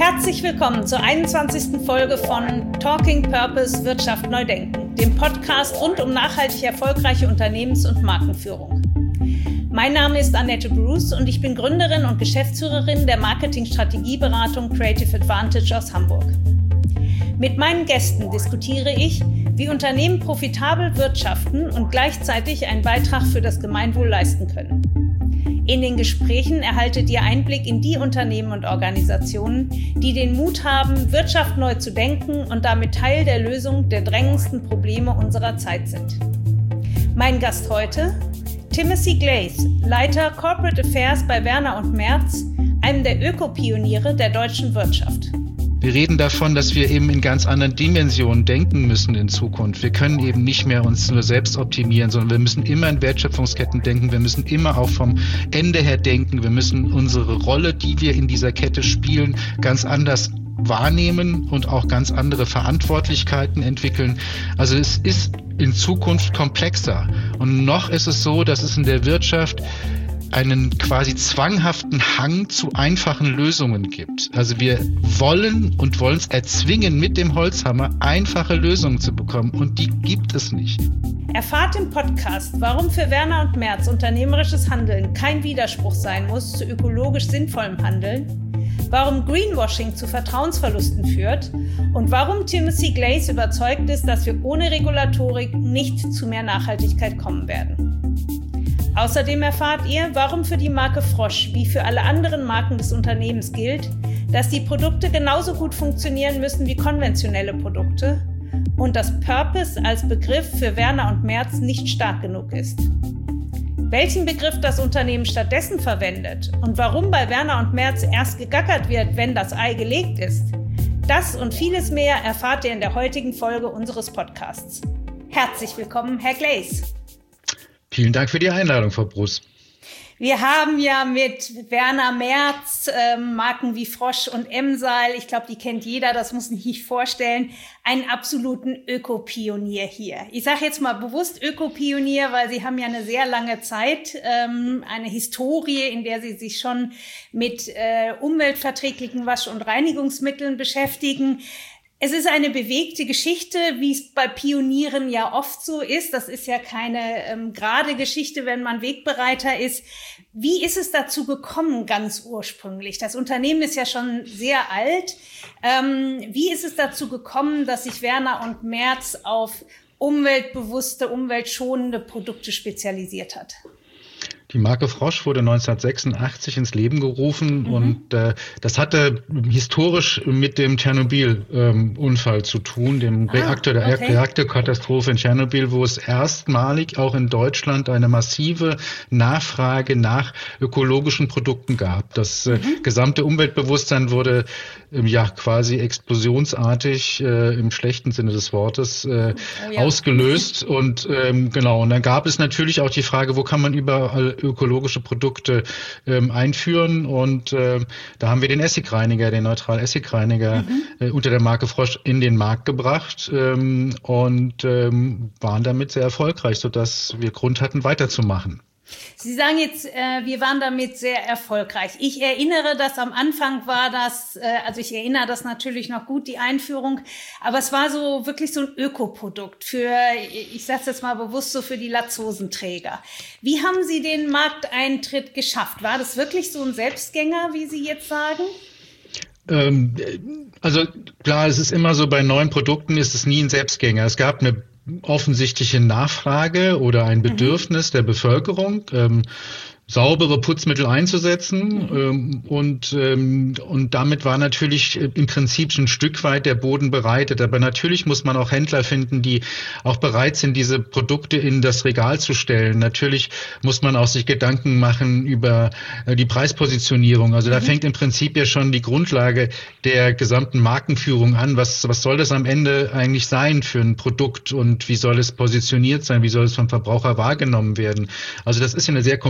Herzlich willkommen zur 21. Folge von Talking Purpose Wirtschaft neu denken, dem Podcast rund um nachhaltig erfolgreiche Unternehmens- und Markenführung. Mein Name ist Annette Bruce und ich bin Gründerin und Geschäftsführerin der Marketing-Strategieberatung Creative Advantage aus Hamburg. Mit meinen Gästen diskutiere ich, wie Unternehmen profitabel wirtschaften und gleichzeitig einen Beitrag für das Gemeinwohl leisten können. In den Gesprächen erhaltet ihr Einblick in die Unternehmen und Organisationen, die den Mut haben, Wirtschaft neu zu denken und damit Teil der Lösung der drängendsten Probleme unserer Zeit sind. Mein Gast heute: Timothy Glaze, Leiter Corporate Affairs bei Werner & Merz, einem der Ökopioniere der deutschen Wirtschaft. Wir reden davon, dass wir eben in ganz anderen Dimensionen denken müssen in Zukunft. Wir können eben nicht mehr uns nur selbst optimieren, sondern wir müssen immer in Wertschöpfungsketten denken. Wir müssen immer auch vom Ende her denken. Wir müssen unsere Rolle, die wir in dieser Kette spielen, ganz anders wahrnehmen und auch ganz andere Verantwortlichkeiten entwickeln. Also es ist in Zukunft komplexer. Und noch ist es so, dass es in der Wirtschaft einen quasi zwanghaften Hang zu einfachen Lösungen gibt. Also wir wollen es erzwingen, mit dem Holzhammer einfache Lösungen zu bekommen, und die gibt es nicht. Erfahrt im Podcast, warum für Werner & Merz unternehmerisches Handeln kein Widerspruch sein muss zu ökologisch sinnvollem Handeln, warum Greenwashing zu Vertrauensverlusten führt und warum Timothy Glaze überzeugt ist, dass wir ohne Regulatorik nicht zu mehr Nachhaltigkeit kommen werden. Außerdem erfahrt ihr, warum für die Marke Frosch wie für alle anderen Marken des Unternehmens gilt, dass die Produkte genauso gut funktionieren müssen wie konventionelle Produkte und dass Purpose als Begriff für Werner & Merz nicht stark genug ist. Welchen Begriff das Unternehmen stattdessen verwendet und warum bei Werner & Merz erst gegackert wird, wenn das Ei gelegt ist, das und vieles mehr erfahrt ihr in der heutigen Folge unseres Podcasts. Herzlich willkommen, Herr Glaze. Vielen Dank für die Einladung, Frau Bruce. Wir haben ja mit Werner Merz Marken wie Frosch und Emsal, ich glaube, die kennt jeder, das muss ich nicht vorstellen, einen absoluten Ökopionier hier. Ich sage jetzt mal bewusst Ökopionier, weil Sie haben ja eine sehr lange Zeit, eine Historie, in der Sie sich schon mit umweltverträglichen Wasch- und Reinigungsmitteln beschäftigen. Es ist eine bewegte Geschichte, wie es bei Pionieren ja oft so ist. Das ist ja keine gerade Geschichte, wenn man Wegbereiter ist. Wie ist es dazu gekommen, ganz ursprünglich? Das Unternehmen ist ja schon sehr alt. Wie ist es dazu gekommen, dass sich Werner & Merz auf umweltbewusste, umweltschonende Produkte spezialisiert hat? Die Marke Frosch wurde 1986 ins Leben gerufen und das hatte historisch mit dem Tschernobyl-Unfall zu tun, dem Reaktorkatastrophe in Tschernobyl, wo es erstmalig auch in Deutschland eine massive Nachfrage nach ökologischen Produkten gab. Das gesamte Umweltbewusstsein wurde quasi explosionsartig im schlechten Sinne des Wortes ausgelöst und und dann gab es natürlich auch die Frage, wo kann man überall ökologische Produkte einführen, und da haben wir den Essigreiniger, den Neutral-Essigreiniger unter der Marke Frosch in den Markt gebracht und waren damit sehr erfolgreich, sodass wir Grund hatten, weiterzumachen. Sie sagen jetzt, wir waren damit sehr erfolgreich. Ich erinnere, dass am Anfang war das, ich erinnere das natürlich noch gut, die Einführung, aber es war so wirklich so ein Ökoprodukt für, ich sage es jetzt mal bewusst, so für die Latzhosenträger. Wie haben Sie den Markteintritt geschafft? War das wirklich so ein Selbstgänger, wie Sie jetzt sagen? Also klar, es ist immer so, bei neuen Produkten ist es nie ein Selbstgänger. Es gab eine offensichtliche Nachfrage oder ein Bedürfnis der Bevölkerung, saubere Putzmittel einzusetzen und damit war natürlich im Prinzip schon ein Stück weit der Boden bereitet. Aber natürlich muss man auch Händler finden, die auch bereit sind, diese Produkte in das Regal zu stellen. Natürlich muss man auch sich Gedanken machen über die Preispositionierung. Also da fängt im Prinzip ja schon die Grundlage der gesamten Markenführung an. Was soll das am Ende eigentlich sein für ein Produkt und wie soll es positioniert sein? Wie soll es vom Verbraucher wahrgenommen werden? Also das ist ja eine sehr komplexe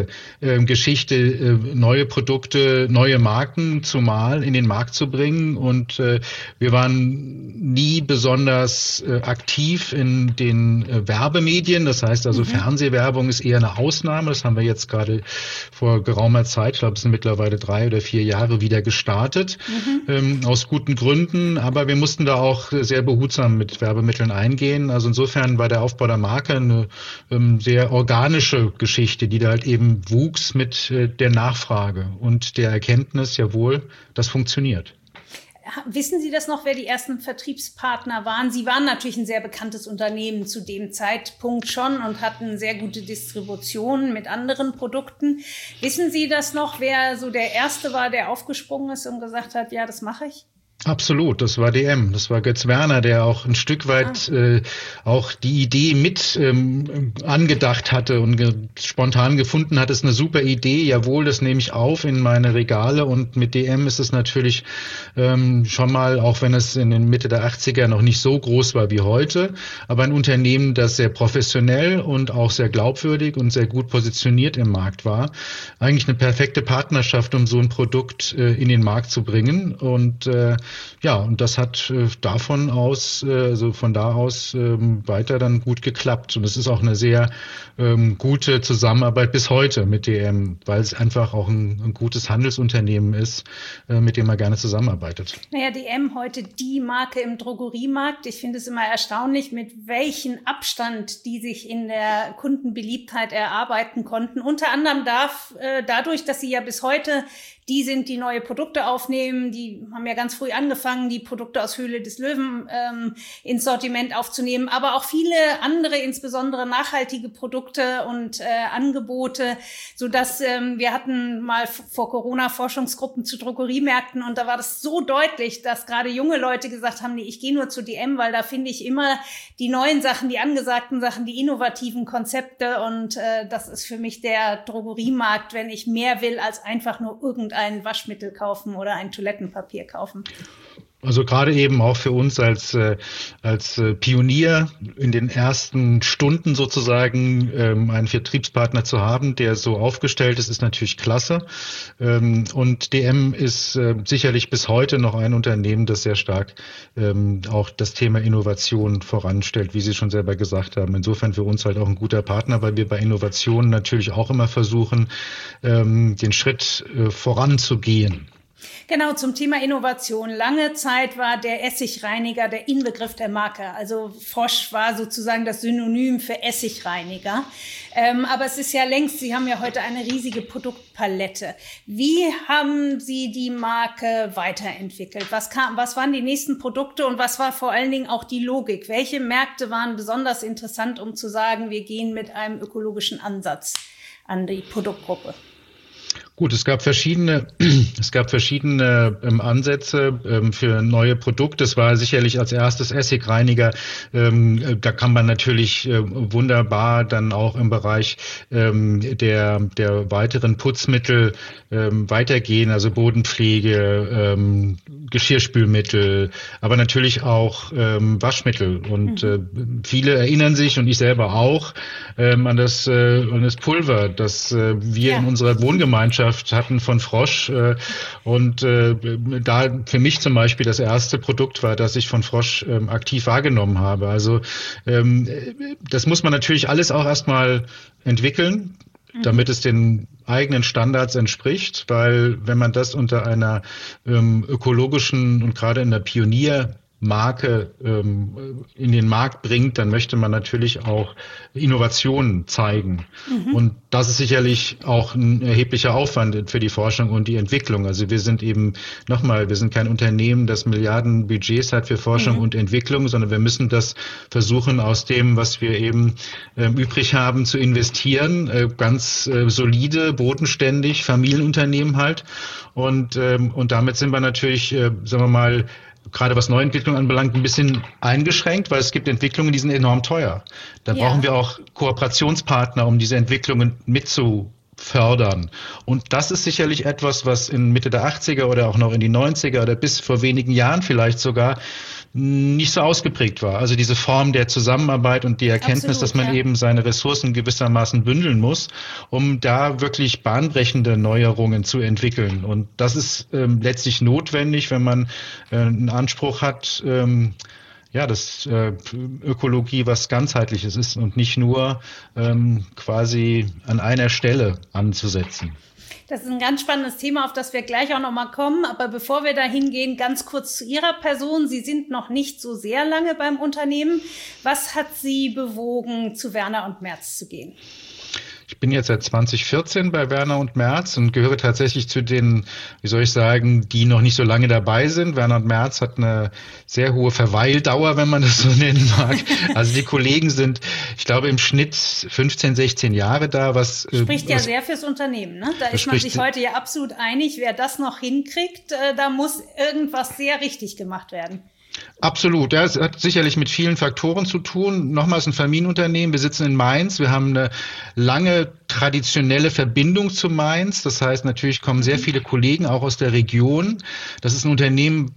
komplexe Geschichte, neue Produkte, neue Marken zumal in den Markt zu bringen. Und wir waren nie besonders aktiv in den Werbemedien. Das heißt also, Fernsehwerbung ist eher eine Ausnahme. Das haben wir jetzt gerade vor geraumer Zeit, ich glaube, es sind mittlerweile 3 oder 4 Jahre wieder gestartet, aus guten Gründen. Aber wir mussten da auch sehr behutsam mit Werbemitteln eingehen. Also insofern war der Aufbau der Marke eine sehr organische Geschichte, die da halt eben wuchs mit der Nachfrage und der Erkenntnis, jawohl, das funktioniert. Wissen Sie das noch, wer die ersten Vertriebspartner waren? Sie waren natürlich ein sehr bekanntes Unternehmen zu dem Zeitpunkt schon und hatten sehr gute Distribution mit anderen Produkten. Wissen Sie das noch, wer so der Erste war, der aufgesprungen ist und gesagt hat, ja, das mache ich? Absolut, das war DM, das war Götz Werner, der auch ein Stück weit auch die Idee mit angedacht hatte und spontan gefunden hat, ist eine super Idee, jawohl, das nehme ich auf in meine Regale. Und mit DM ist es natürlich schon mal, auch wenn es in den Mitte der 80er noch nicht so groß war wie heute, aber ein Unternehmen, das sehr professionell und auch sehr glaubwürdig und sehr gut positioniert im Markt war. Eigentlich eine perfekte Partnerschaft, um so ein Produkt in den Markt zu bringen. Und ja, und das hat von da aus weiter dann gut geklappt. Und es ist auch eine sehr gute Zusammenarbeit bis heute mit DM, weil es einfach auch ein gutes Handelsunternehmen ist, mit dem man gerne zusammenarbeitet. Naja, DM heute die Marke im Drogeriemarkt. Ich finde es immer erstaunlich, mit welchem Abstand die sich in der Kundenbeliebtheit erarbeiten konnten. Unter anderem dadurch, dass sie ja bis heute die sind, die neue Produkte aufnehmen. Die haben ja ganz früh angefangen, die Produkte aus Höhle des Löwen ins Sortiment aufzunehmen. Aber auch viele andere, insbesondere nachhaltige Produkte und Angebote, sodass wir hatten mal vor Corona Forschungsgruppen zu Drogeriemärkten und da war das so deutlich, dass gerade junge Leute gesagt haben, nee, ich gehe nur zu DM, weil da finde ich immer die neuen Sachen, die angesagten Sachen, die innovativen Konzepte und das ist für mich der Drogeriemarkt, wenn ich mehr will als einfach nur irgendein Waschmittel kaufen oder ein Toilettenpapier kaufen. Also gerade eben auch für uns als Pionier in den ersten Stunden sozusagen einen Vertriebspartner zu haben, der so aufgestellt ist, ist natürlich klasse. Und DM ist sicherlich bis heute noch ein Unternehmen, das sehr stark auch das Thema Innovation voranstellt, wie Sie schon selber gesagt haben. Insofern für uns halt auch ein guter Partner, weil wir bei Innovationen natürlich auch immer versuchen, den Schritt voranzugehen. Genau, zum Thema Innovation. Lange Zeit war der Essigreiniger der Inbegriff der Marke. Also Frosch war sozusagen das Synonym für Essigreiniger. Aber es ist ja längst, Sie haben ja heute eine riesige Produktpalette. Wie haben Sie die Marke weiterentwickelt? Was waren die nächsten Produkte und was war vor allen Dingen auch die Logik? Welche Märkte waren besonders interessant, um zu sagen, wir gehen mit einem ökologischen Ansatz an die Produktgruppe? Gut, es gab verschiedene Ansätze für neue Produkte. Es war sicherlich als erstes Essigreiniger. Da kann man natürlich wunderbar dann auch im Bereich der weiteren Putzmittel weitergehen, also Bodenpflege, Geschirrspülmittel, aber natürlich auch Waschmittel. Und viele erinnern sich, und ich selber auch, an das Pulver, das wir in unserer Wohngemeinschaft hatten von Frosch. Und da für mich zum Beispiel das erste Produkt war, das ich von Frosch aktiv wahrgenommen habe. Also das muss man natürlich alles auch erstmal entwickeln, damit es den eigenen Standards entspricht, weil wenn man das unter einer ökologischen und gerade in der Pioniermarke in den Markt bringt, dann möchte man natürlich auch Innovationen zeigen. Und das ist sicherlich auch ein erheblicher Aufwand für die Forschung und die Entwicklung. Also wir sind kein Unternehmen, das Milliarden Budgets hat für Forschung und Entwicklung, sondern wir müssen das versuchen, aus dem, was wir eben übrig haben, zu investieren. Ganz solide, bodenständig, Familienunternehmen halt. Und damit sind wir natürlich, sagen wir mal, gerade was Neuentwicklung anbelangt, ein bisschen eingeschränkt, weil es gibt Entwicklungen, die sind enorm teuer. Da brauchen wir auch Kooperationspartner, um diese Entwicklungen fördern. Und das ist sicherlich etwas, was in Mitte der 80er oder auch noch in die 90er oder bis vor wenigen Jahren vielleicht sogar nicht so ausgeprägt war. Also diese Form der Zusammenarbeit und die Erkenntnis, dass man eben seine Ressourcen gewissermaßen bündeln muss, um da wirklich bahnbrechende Neuerungen zu entwickeln. Und das ist letztlich notwendig, wenn man einen Anspruch hat, dass Ökologie was Ganzheitliches ist und nicht nur quasi an einer Stelle anzusetzen. Das ist ein ganz spannendes Thema, auf das wir gleich auch nochmal kommen. Aber bevor wir da hingehen, ganz kurz zu Ihrer Person. Sie sind noch nicht so sehr lange beim Unternehmen. Was hat Sie bewogen, zu Werner & Merz zu gehen? Ich bin jetzt seit 2014 bei Werner & Merz und gehöre tatsächlich zu den, die noch nicht so lange dabei sind. Werner & Merz hat eine sehr hohe Verweildauer, wenn man das so nennen mag. Also die Kollegen sind, ich glaube, im Schnitt 15, 16 Jahre da. Spricht ja sehr fürs Unternehmen, ne? Da ist man sich heute ja absolut einig, wer das noch hinkriegt, da muss irgendwas sehr richtig gemacht werden. Absolut. Ja, es hat sicherlich mit vielen Faktoren zu tun. Nochmals ein Familienunternehmen. Wir sitzen in Mainz. Wir haben eine lange traditionelle Verbindung zu Mainz. Das heißt, natürlich kommen sehr viele Kollegen auch aus der Region. Das ist ein Unternehmen,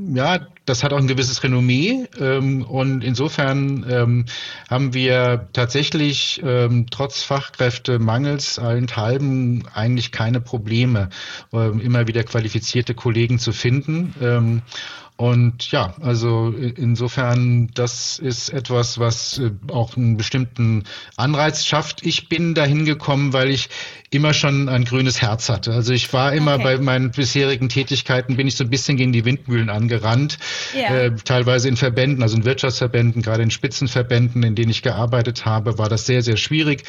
das hat auch ein gewisses Renommee. Und insofern haben wir tatsächlich trotz Fachkräftemangels allenthalben eigentlich keine Probleme, immer wieder qualifizierte Kollegen zu finden. Und ja, also insofern, das ist etwas, was auch einen bestimmten Anreiz schafft. Ich bin dahin gekommen, weil ich immer schon ein grünes Herz hatte. Also ich war immer bei meinen bisherigen Tätigkeiten, bin ich so ein bisschen gegen die Windmühlen angerannt, teilweise in Verbänden, also in Wirtschaftsverbänden, gerade in Spitzenverbänden, in denen ich gearbeitet habe, war das sehr, sehr schwierig.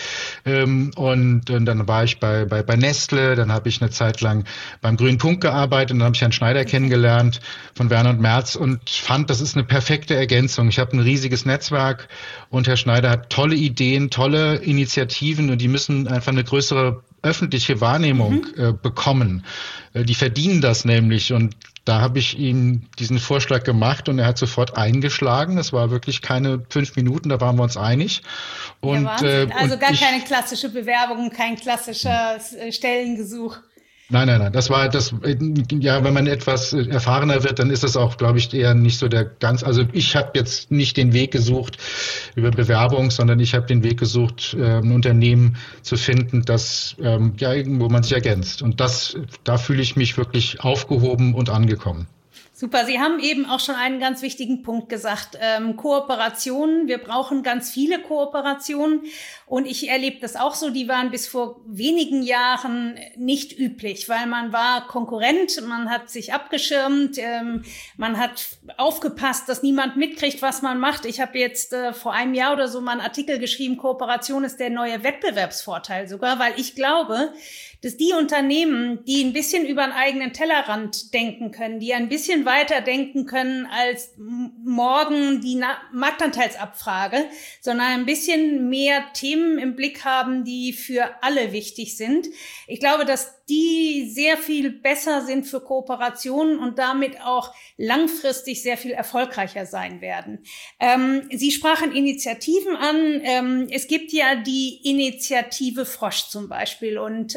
Und dann war ich bei Nestle, dann habe ich eine Zeit lang beim Grünen Punkt gearbeitet, dann habe ich Herrn Schneider kennengelernt von Werner & Merz und fand, das ist eine perfekte Ergänzung. Ich habe ein riesiges Netzwerk und Herr Schneider hat tolle Ideen, tolle Initiativen und die müssen einfach eine größere öffentliche Wahrnehmung bekommen. Die verdienen das nämlich und da habe ich ihm diesen Vorschlag gemacht und er hat sofort eingeschlagen. Das war wirklich keine 5 Minuten, da waren wir uns einig. Und, also gar keine klassische Bewerbung, kein klassischer Stellengesuch. Nein. Das war das, wenn man etwas erfahrener wird, dann ist das auch, glaube ich, eher nicht so also ich habe jetzt nicht den Weg gesucht über Bewerbung, sondern ich habe den Weg gesucht, ein Unternehmen zu finden, das wo man sich ergänzt. Und da fühle ich mich wirklich aufgehoben und angekommen. Super, Sie haben eben auch schon einen ganz wichtigen Punkt gesagt, Kooperationen. Wir brauchen ganz viele Kooperationen und ich erlebe das auch so, die waren bis vor wenigen Jahren nicht üblich, weil man war Konkurrent, man hat sich abgeschirmt, man hat aufgepasst, dass niemand mitkriegt, was man macht. Ich habe jetzt vor einem Jahr oder so mal einen Artikel geschrieben, Kooperation ist der neue Wettbewerbsvorteil sogar, weil ich glaube, dass die Unternehmen, die ein bisschen über den eigenen Tellerrand denken können, die ein bisschen weiter denken können als morgen die Marktanteilsabfrage, sondern ein bisschen mehr Themen im Blick haben, die für alle wichtig sind. Ich glaube, dass die sehr viel besser sind für Kooperationen und damit auch langfristig sehr viel erfolgreicher sein werden. Sie sprachen Initiativen an. Es gibt ja die Initiative Frosch zum Beispiel und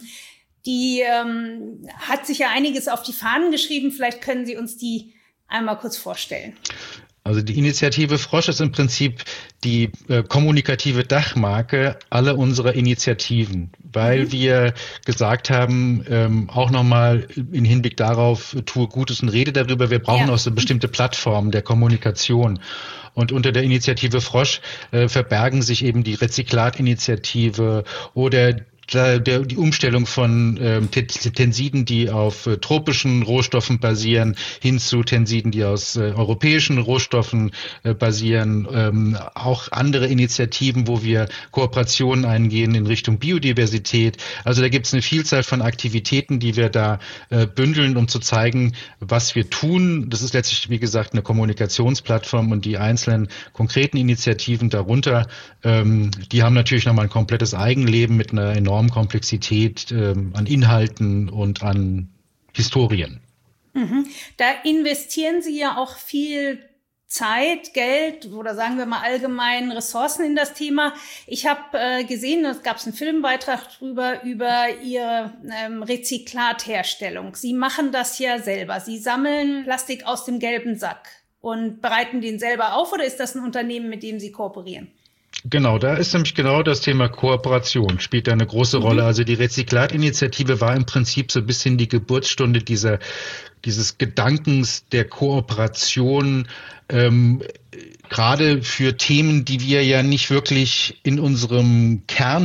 die hat sich ja einiges auf die Fahnen geschrieben. Vielleicht können Sie uns die einmal kurz vorstellen. Also die Initiative Frosch ist im Prinzip die kommunikative Dachmarke aller unserer Initiativen, weil wir gesagt haben, auch nochmal im Hinblick darauf, tue Gutes und rede darüber, wir brauchen auch so bestimmte Plattformen der Kommunikation. Und unter der Initiative Frosch verbergen sich eben die Rezyklatinitiative oder die Umstellung von Tensiden, die auf tropischen Rohstoffen basieren, hin zu Tensiden, die aus europäischen Rohstoffen basieren. Auch andere Initiativen, wo wir Kooperationen eingehen in Richtung Biodiversität. Also da gibt es eine Vielzahl von Aktivitäten, die wir da bündeln, um zu zeigen, was wir tun. Das ist letztlich, wie gesagt, eine Kommunikationsplattform und die einzelnen konkreten Initiativen darunter, die haben natürlich nochmal ein komplettes Eigenleben mit einer enormen Komplexität an Inhalten und an Historien. Da investieren Sie ja auch viel Zeit, Geld oder sagen wir mal allgemein Ressourcen in das Thema. Ich habe gesehen, es gab einen Filmbeitrag drüber, über Ihre Rezyklatherstellung. Sie machen das ja selber. Sie sammeln Plastik aus dem gelben Sack und bereiten den selber auf, oder ist das ein Unternehmen, mit dem Sie kooperieren? Genau, da ist nämlich genau das Thema Kooperation, spielt da eine große Rolle. Also die Rezyklatinitiative war im Prinzip so ein bisschen die Geburtsstunde dieses Gedankens der Kooperation, gerade für Themen, die wir ja nicht wirklich in unserem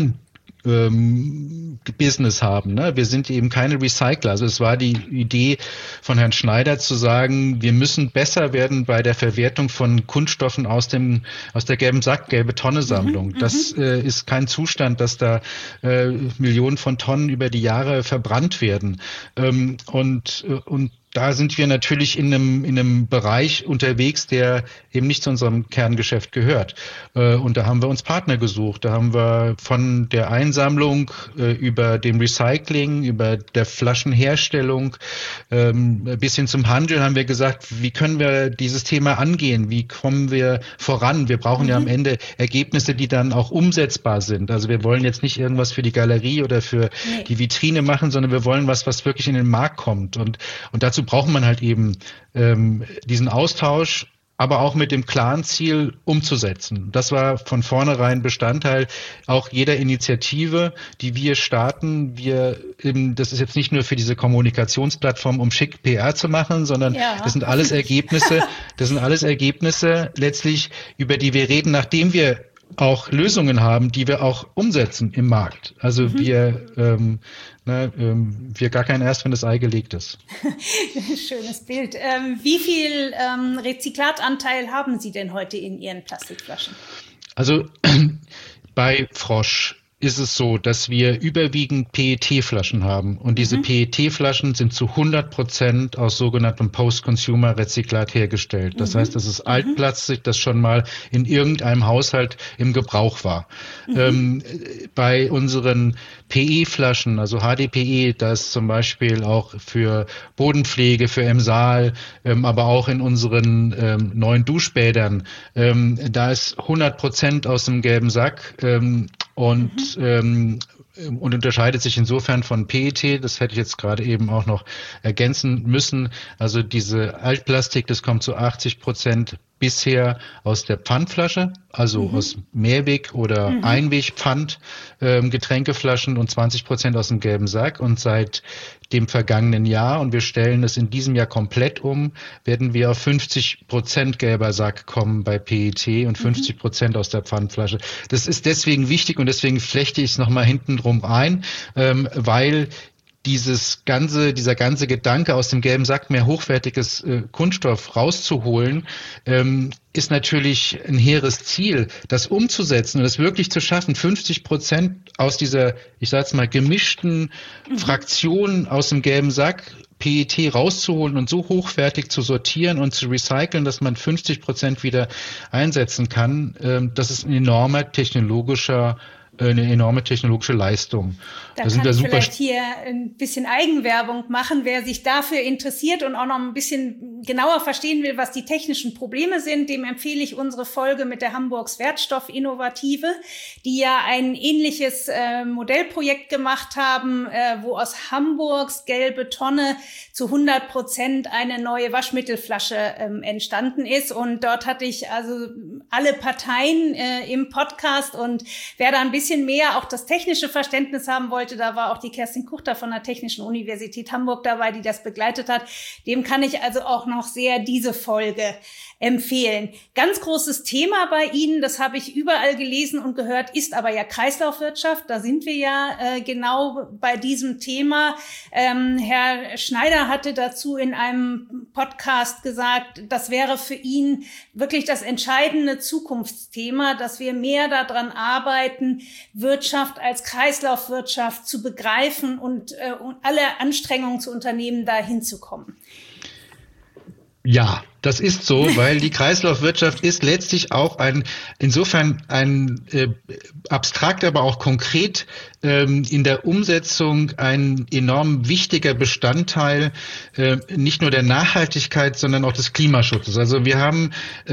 Business haben. Ne? Wir sind eben keine Recycler. Also es war die Idee von Herrn Schneider zu sagen, wir müssen besser werden bei der Verwertung von Kunststoffen aus der gelben Sack, gelbe Tonne-Sammlung. Das ist kein Zustand, dass da Millionen von Tonnen über die Jahre verbrannt werden. Und da sind wir natürlich in einem Bereich unterwegs, der eben nicht zu unserem Kerngeschäft gehört. Und da haben wir uns Partner gesucht. Da haben wir von der Einsammlung über dem Recycling, über der Flaschenherstellung bis hin zum Handel haben wir gesagt, wie können wir dieses Thema angehen? Wie kommen wir voran? Wir brauchen ja am Ende Ergebnisse, die dann auch umsetzbar sind. Also wir wollen jetzt nicht irgendwas für die Galerie oder für die Vitrine machen, sondern wir wollen was wirklich in den Markt kommt. Und dazu braucht man halt eben diesen Austausch, aber auch mit dem klaren Ziel umzusetzen. Das war von vornherein Bestandteil auch jeder Initiative, die wir starten. Das ist jetzt nicht nur für diese Kommunikationsplattform, um schick PR zu machen, sondern das sind alles Ergebnisse letztlich, über die wir reden, nachdem wir auch Lösungen haben, die wir auch umsetzen im Markt. Also wir gar kein erst, wenn das Ei gelegt ist. Schönes Bild. Wie viel Rezyklatanteil haben Sie denn heute in Ihren Plastikflaschen? Also bei Frosch ist es so, dass wir überwiegend PET-Flaschen haben. Und diese PET-Flaschen sind zu 100% aus sogenanntem Post-Consumer-Rezyklat hergestellt. Das heißt, das ist Altplastik, das schon mal in irgendeinem Haushalt im Gebrauch war. Bei unseren PE-Flaschen, also HDPE, das zum Beispiel auch für Bodenpflege, für Emsal, aber auch in unseren neuen Duschbädern, da ist 100% aus dem gelben Sack und unterscheidet sich insofern von PET, das hätte ich jetzt gerade eben auch noch ergänzen müssen. Also diese Altplastik, das kommt zu 80% bisher aus der Pfandflasche, also aus Mehrweg- oder Einwegpfand, Getränkeflaschen und 20% aus dem gelben Sack. Und seit dem vergangenen Jahr, und wir stellen es in diesem Jahr komplett um, werden wir auf 50% gelber Sack kommen bei PET und 50% aus der Pfandflasche. Das ist deswegen wichtig und deswegen flechte ich es nochmal hinten drum ein, weil dieser ganze Gedanke, aus dem gelben Sack mehr hochwertiges Kunststoff rauszuholen, ist natürlich ein hehres Ziel, das umzusetzen und das wirklich zu schaffen, 50% aus dieser, ich sage jetzt mal, gemischten Fraktion aus dem gelben Sack PET rauszuholen und so hochwertig zu sortieren und zu recyceln, dass man 50% wieder einsetzen kann. Das ist eine enorme technologische Leistung. Da kann ich vielleicht hier ein bisschen Eigenwerbung machen, wer sich dafür interessiert und auch noch ein bisschen genauer verstehen will, was die technischen Probleme sind, dem empfehle ich unsere Folge mit der Hamburgs Wertstoffinnovative, die ja ein ähnliches Modellprojekt gemacht haben, wo aus Hamburgs gelbe Tonne zu 100% eine neue Waschmittelflasche entstanden ist. Und dort hatte ich also alle Parteien im Podcast, und wer da ein bisschen mehr auch das technische Verständnis haben wollte, da war auch die Kerstin Kuchter von der Technischen Universität Hamburg dabei, die das begleitet hat. Dem kann ich also auch noch sehr diese Folge empfehlen. Ganz großes Thema bei Ihnen, das habe ich überall gelesen und gehört, ist aber ja Kreislaufwirtschaft. Da sind wir ja genau bei diesem Thema. Herr Schneider hatte dazu in einem Podcast gesagt, das wäre für ihn wirklich das entscheidende Zukunftsthema, dass wir mehr daran arbeiten, Wirtschaft als Kreislaufwirtschaft zu begreifen und alle Anstrengungen zu unternehmen, da hinzukommen. Ja, Das ist so, weil die Kreislaufwirtschaft ist letztlich auch insofern ein abstrakt, aber auch konkret in der Umsetzung ein enorm wichtiger Bestandteil nicht nur der Nachhaltigkeit, sondern auch des Klimaschutzes. Also wir haben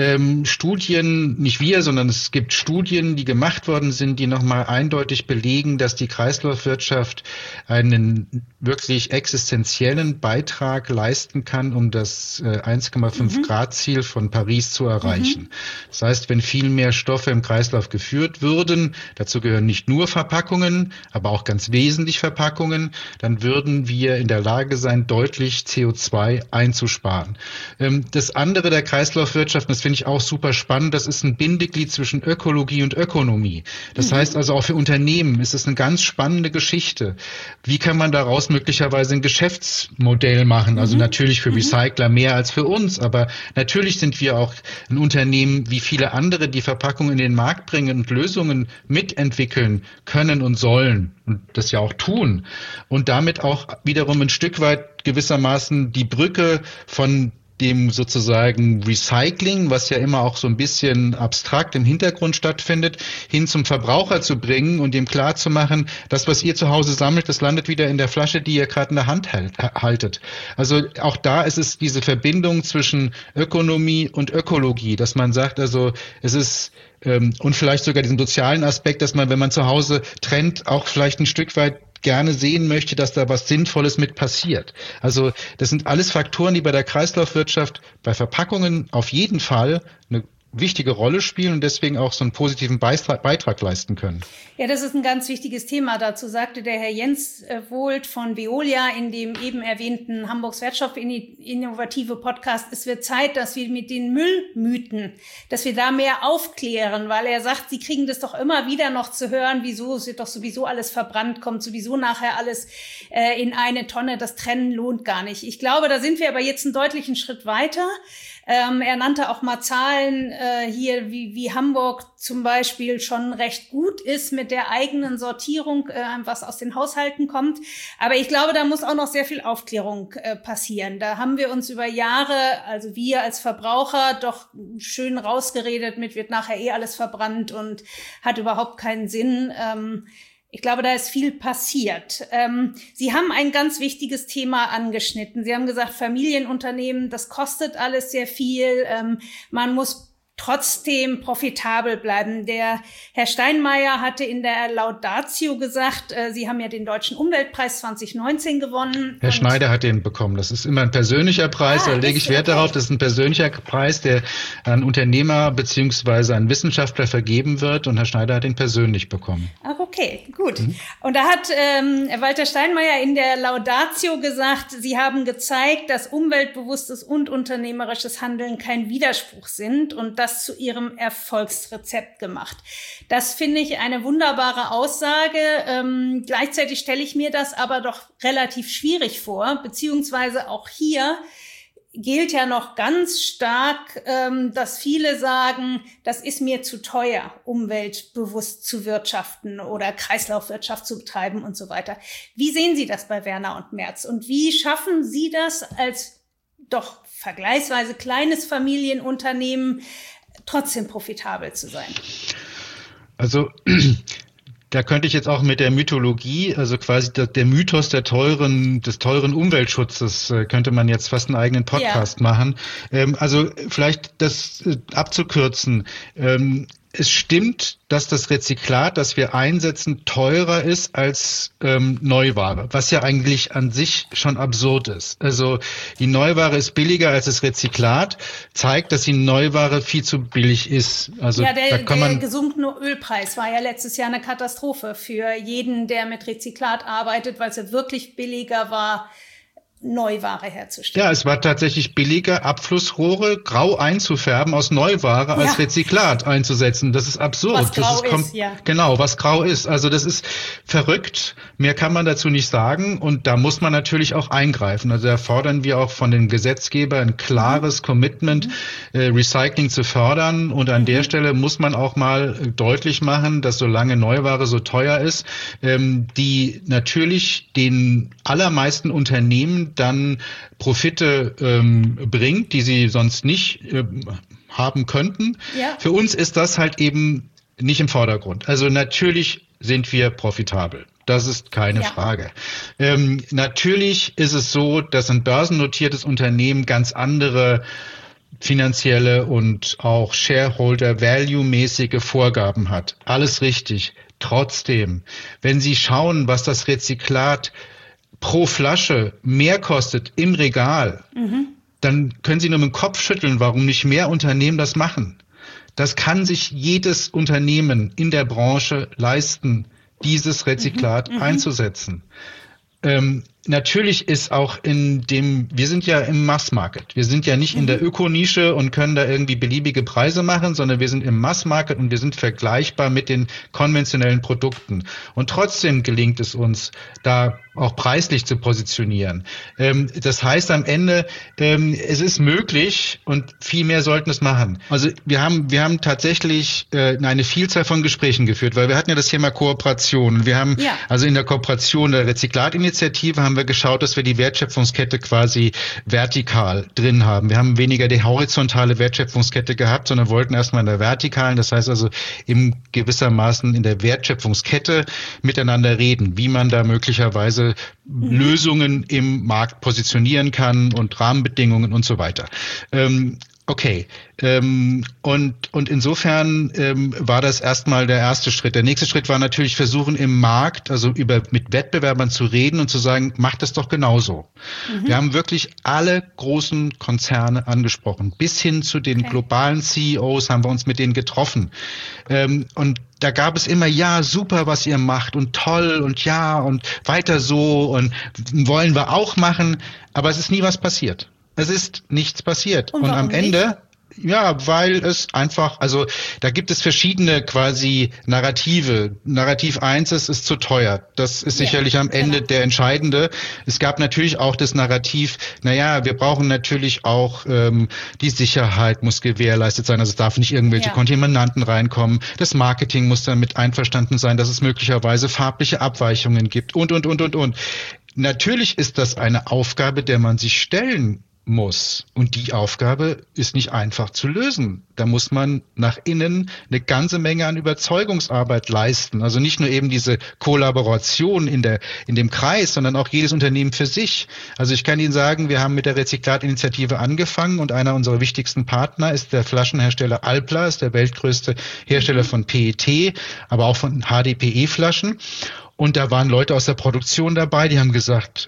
Studien, nicht wir, sondern es gibt Studien, die gemacht worden sind, die nochmal eindeutig belegen, dass die Kreislaufwirtschaft einen wirklich existenziellen Beitrag leisten kann, um das 1,5 Grad Ziel von Paris zu erreichen. Das heißt, wenn viel mehr Stoffe im Kreislauf geführt würden, dazu gehören nicht nur Verpackungen, aber auch ganz wesentlich Verpackungen, dann würden wir in der Lage sein, deutlich CO2 einzusparen. Das andere der Kreislaufwirtschaft, das finde ich auch super spannend, das ist ein Bindeglied zwischen Ökologie und Ökonomie. Das heißt also auch für Unternehmen ist es eine ganz spannende Geschichte. Wie kann man daraus möglicherweise ein Geschäftsmodell machen? Also natürlich für Recycler mehr als für uns, aber natürlich sind wir auch ein Unternehmen wie viele andere, die Verpackungen in den Markt bringen und Lösungen mitentwickeln können und sollen und das ja auch tun und damit auch wiederum ein Stück weit gewissermaßen die Brücke von dem sozusagen Recycling, was ja immer auch so ein bisschen abstrakt im Hintergrund stattfindet, hin zum Verbraucher zu bringen und ihm klar zu machen, das, was ihr zu Hause sammelt, das landet wieder in der Flasche, die ihr gerade in der Hand haltet. Also auch da ist es diese Verbindung zwischen Ökonomie und Ökologie, dass man sagt, also es ist und vielleicht sogar diesen sozialen Aspekt, dass man, wenn man zu Hause trennt, auch vielleicht ein Stück weit gerne sehen möchte, dass da was Sinnvolles mit passiert. Also das sind alles Faktoren, die bei der Kreislaufwirtschaft, bei Verpackungen auf jeden Fall eine wichtige Rolle spielen und deswegen auch so einen positiven Beitrag leisten können. Ja, das ist ein ganz wichtiges Thema. Dazu sagte der Herr Jens Wohlt von Veolia in dem eben erwähnten Hamburgs Wertstoff-Innovative Podcast, es wird Zeit, dass wir mit den Müllmythen, dass wir da mehr aufklären, weil er sagt, sie kriegen das doch immer wieder noch zu hören, wieso, es wird doch sowieso alles verbrannt, kommt sowieso nachher alles in eine Tonne, das Trennen lohnt gar nicht. Ich glaube, da sind wir aber jetzt einen deutlichen Schritt weiter. Er nannte auch mal Zahlen hier, wie Hamburg zum Beispiel schon recht gut ist mit der eigenen Sortierung, was aus den Haushalten kommt. Aber ich glaube, da muss auch noch sehr viel Aufklärung passieren. Da haben wir uns über Jahre, also wir als Verbraucher, doch schön rausgeredet mit, wird nachher alles verbrannt und hat überhaupt keinen Sinn. Ich glaube, da ist viel passiert. Sie haben ein ganz wichtiges Thema angeschnitten. Sie haben gesagt, Familienunternehmen, das kostet alles sehr viel. Man muss trotzdem profitabel bleiben. Der Herr Steinmeier hatte in der Laudatio gesagt, Sie haben ja den Deutschen Umweltpreis 2019 gewonnen. Herr Schneider hat den bekommen. Das ist immer ein persönlicher Preis, da lege ich Wert darauf. Das ist ein persönlicher Preis, der an Unternehmer beziehungsweise an Wissenschaftler vergeben wird und Herr Schneider hat den persönlich bekommen. Ach, okay, gut. Und da hat Walter Steinmeier in der Laudatio gesagt, Sie haben gezeigt, dass umweltbewusstes und unternehmerisches Handeln kein Widerspruch sind und das zu ihrem Erfolgsrezept gemacht. Das finde ich eine wunderbare Aussage. Gleichzeitig stelle ich mir das aber doch relativ schwierig vor, beziehungsweise auch hier gilt ja noch ganz stark, dass viele sagen, das ist mir zu teuer, umweltbewusst zu wirtschaften oder Kreislaufwirtschaft zu betreiben und so weiter. Wie sehen Sie das bei Werner und Merz? Und wie schaffen Sie das als doch vergleichsweise kleines Familienunternehmen trotzdem profitabel zu sein? Also da könnte ich jetzt auch mit der Mythologie, also quasi der Mythos des teuren Umweltschutzes, könnte man jetzt fast einen eigenen Podcast machen. Also vielleicht das abzukürzen. Es stimmt, dass das Rezyklat, das wir einsetzen, teurer ist als Neuware, was ja eigentlich an sich schon absurd ist. Also die Neuware ist billiger als das Rezyklat, zeigt, dass die Neuware viel zu billig ist. Also ja, der gesunkene Ölpreis war ja letztes Jahr eine Katastrophe für jeden, der mit Rezyklat arbeitet, weil es ja wirklich billiger war, Neuware herzustellen. Ja, es war tatsächlich billiger, Abflussrohre grau einzufärben aus Neuware als Rezyklat einzusetzen. Das ist absurd. Was grau ist, ja. Genau, was grau ist. Also das ist verrückt. Mehr kann man dazu nicht sagen. Und da muss man natürlich auch eingreifen. Also da fordern wir auch von den Gesetzgebern ein klares Commitment, Recycling zu fördern. Und an der Stelle muss man auch mal deutlich machen, dass solange Neuware so teuer ist, die natürlich den allermeisten Unternehmen Unternehmen dann Profite bringt, die sie sonst nicht haben könnten. Ja. Für uns ist das halt eben nicht im Vordergrund. Also natürlich sind wir profitabel. Das ist keine Frage. Natürlich ist es so, dass ein börsennotiertes Unternehmen ganz andere finanzielle und auch Shareholder-Value-mäßige Vorgaben hat. Alles richtig. Trotzdem, wenn Sie schauen, was das Rezyklat pro Flasche mehr kostet im Regal, dann können Sie nur mit dem Kopf schütteln, warum nicht mehr Unternehmen das machen. Das kann sich jedes Unternehmen in der Branche leisten, dieses Rezyklat einzusetzen. Natürlich ist auch wir sind ja im Mass-Market. Wir sind ja nicht in der Ökonische und können da irgendwie beliebige Preise machen, sondern wir sind im Mass-Market und wir sind vergleichbar mit den konventionellen Produkten. Und trotzdem gelingt es uns, da auch preislich zu positionieren. Das heißt am Ende, es ist möglich und viel mehr sollten es machen. Also wir haben tatsächlich eine Vielzahl von Gesprächen geführt, weil wir hatten ja das Thema Kooperation. Wir haben also in der Kooperation der Rezyklatinitiative haben wir geschaut, dass wir die Wertschöpfungskette quasi vertikal drin haben. Wir haben weniger die horizontale Wertschöpfungskette gehabt, sondern wollten erstmal in der vertikalen, das heißt also gewissermaßen in der Wertschöpfungskette miteinander reden, wie man da möglicherweise Lösungen im Markt positionieren kann und Rahmenbedingungen und so weiter. Okay, und insofern war das erstmal der erste Schritt. Der nächste Schritt war natürlich versuchen im Markt, also mit Wettbewerbern zu reden und zu sagen, macht das doch genauso. Wir haben wirklich alle großen Konzerne angesprochen, bis hin zu den globalen CEOs haben wir uns mit denen getroffen. Und da gab es immer, ja, super, was ihr macht und toll und ja und weiter so und wollen wir auch machen, aber es ist nie was passiert. Es ist nichts passiert. Und am Ende, weil es einfach, also da gibt es verschiedene quasi Narrative. Narrativ 1 ist zu teuer. Das ist sicherlich am Ende der entscheidende. Es gab natürlich auch das Narrativ, wir brauchen natürlich auch die Sicherheit muss gewährleistet sein. Also es darf nicht irgendwelche Kontaminanten reinkommen. Das Marketing muss damit einverstanden sein, dass es möglicherweise farbliche Abweichungen gibt und. Natürlich ist das eine Aufgabe, der man sich stellen muss. Und die Aufgabe ist nicht einfach zu lösen. Da muss man nach innen eine ganze Menge an Überzeugungsarbeit leisten. Also nicht nur eben diese Kollaboration in dem Kreis, sondern auch jedes Unternehmen für sich. Also ich kann Ihnen sagen, wir haben mit der Rezyklatinitiative angefangen und einer unserer wichtigsten Partner ist der Flaschenhersteller Alpla, ist der weltgrößte Hersteller von PET, aber auch von HDPE-Flaschen. Und da waren Leute aus der Produktion dabei, die haben gesagt,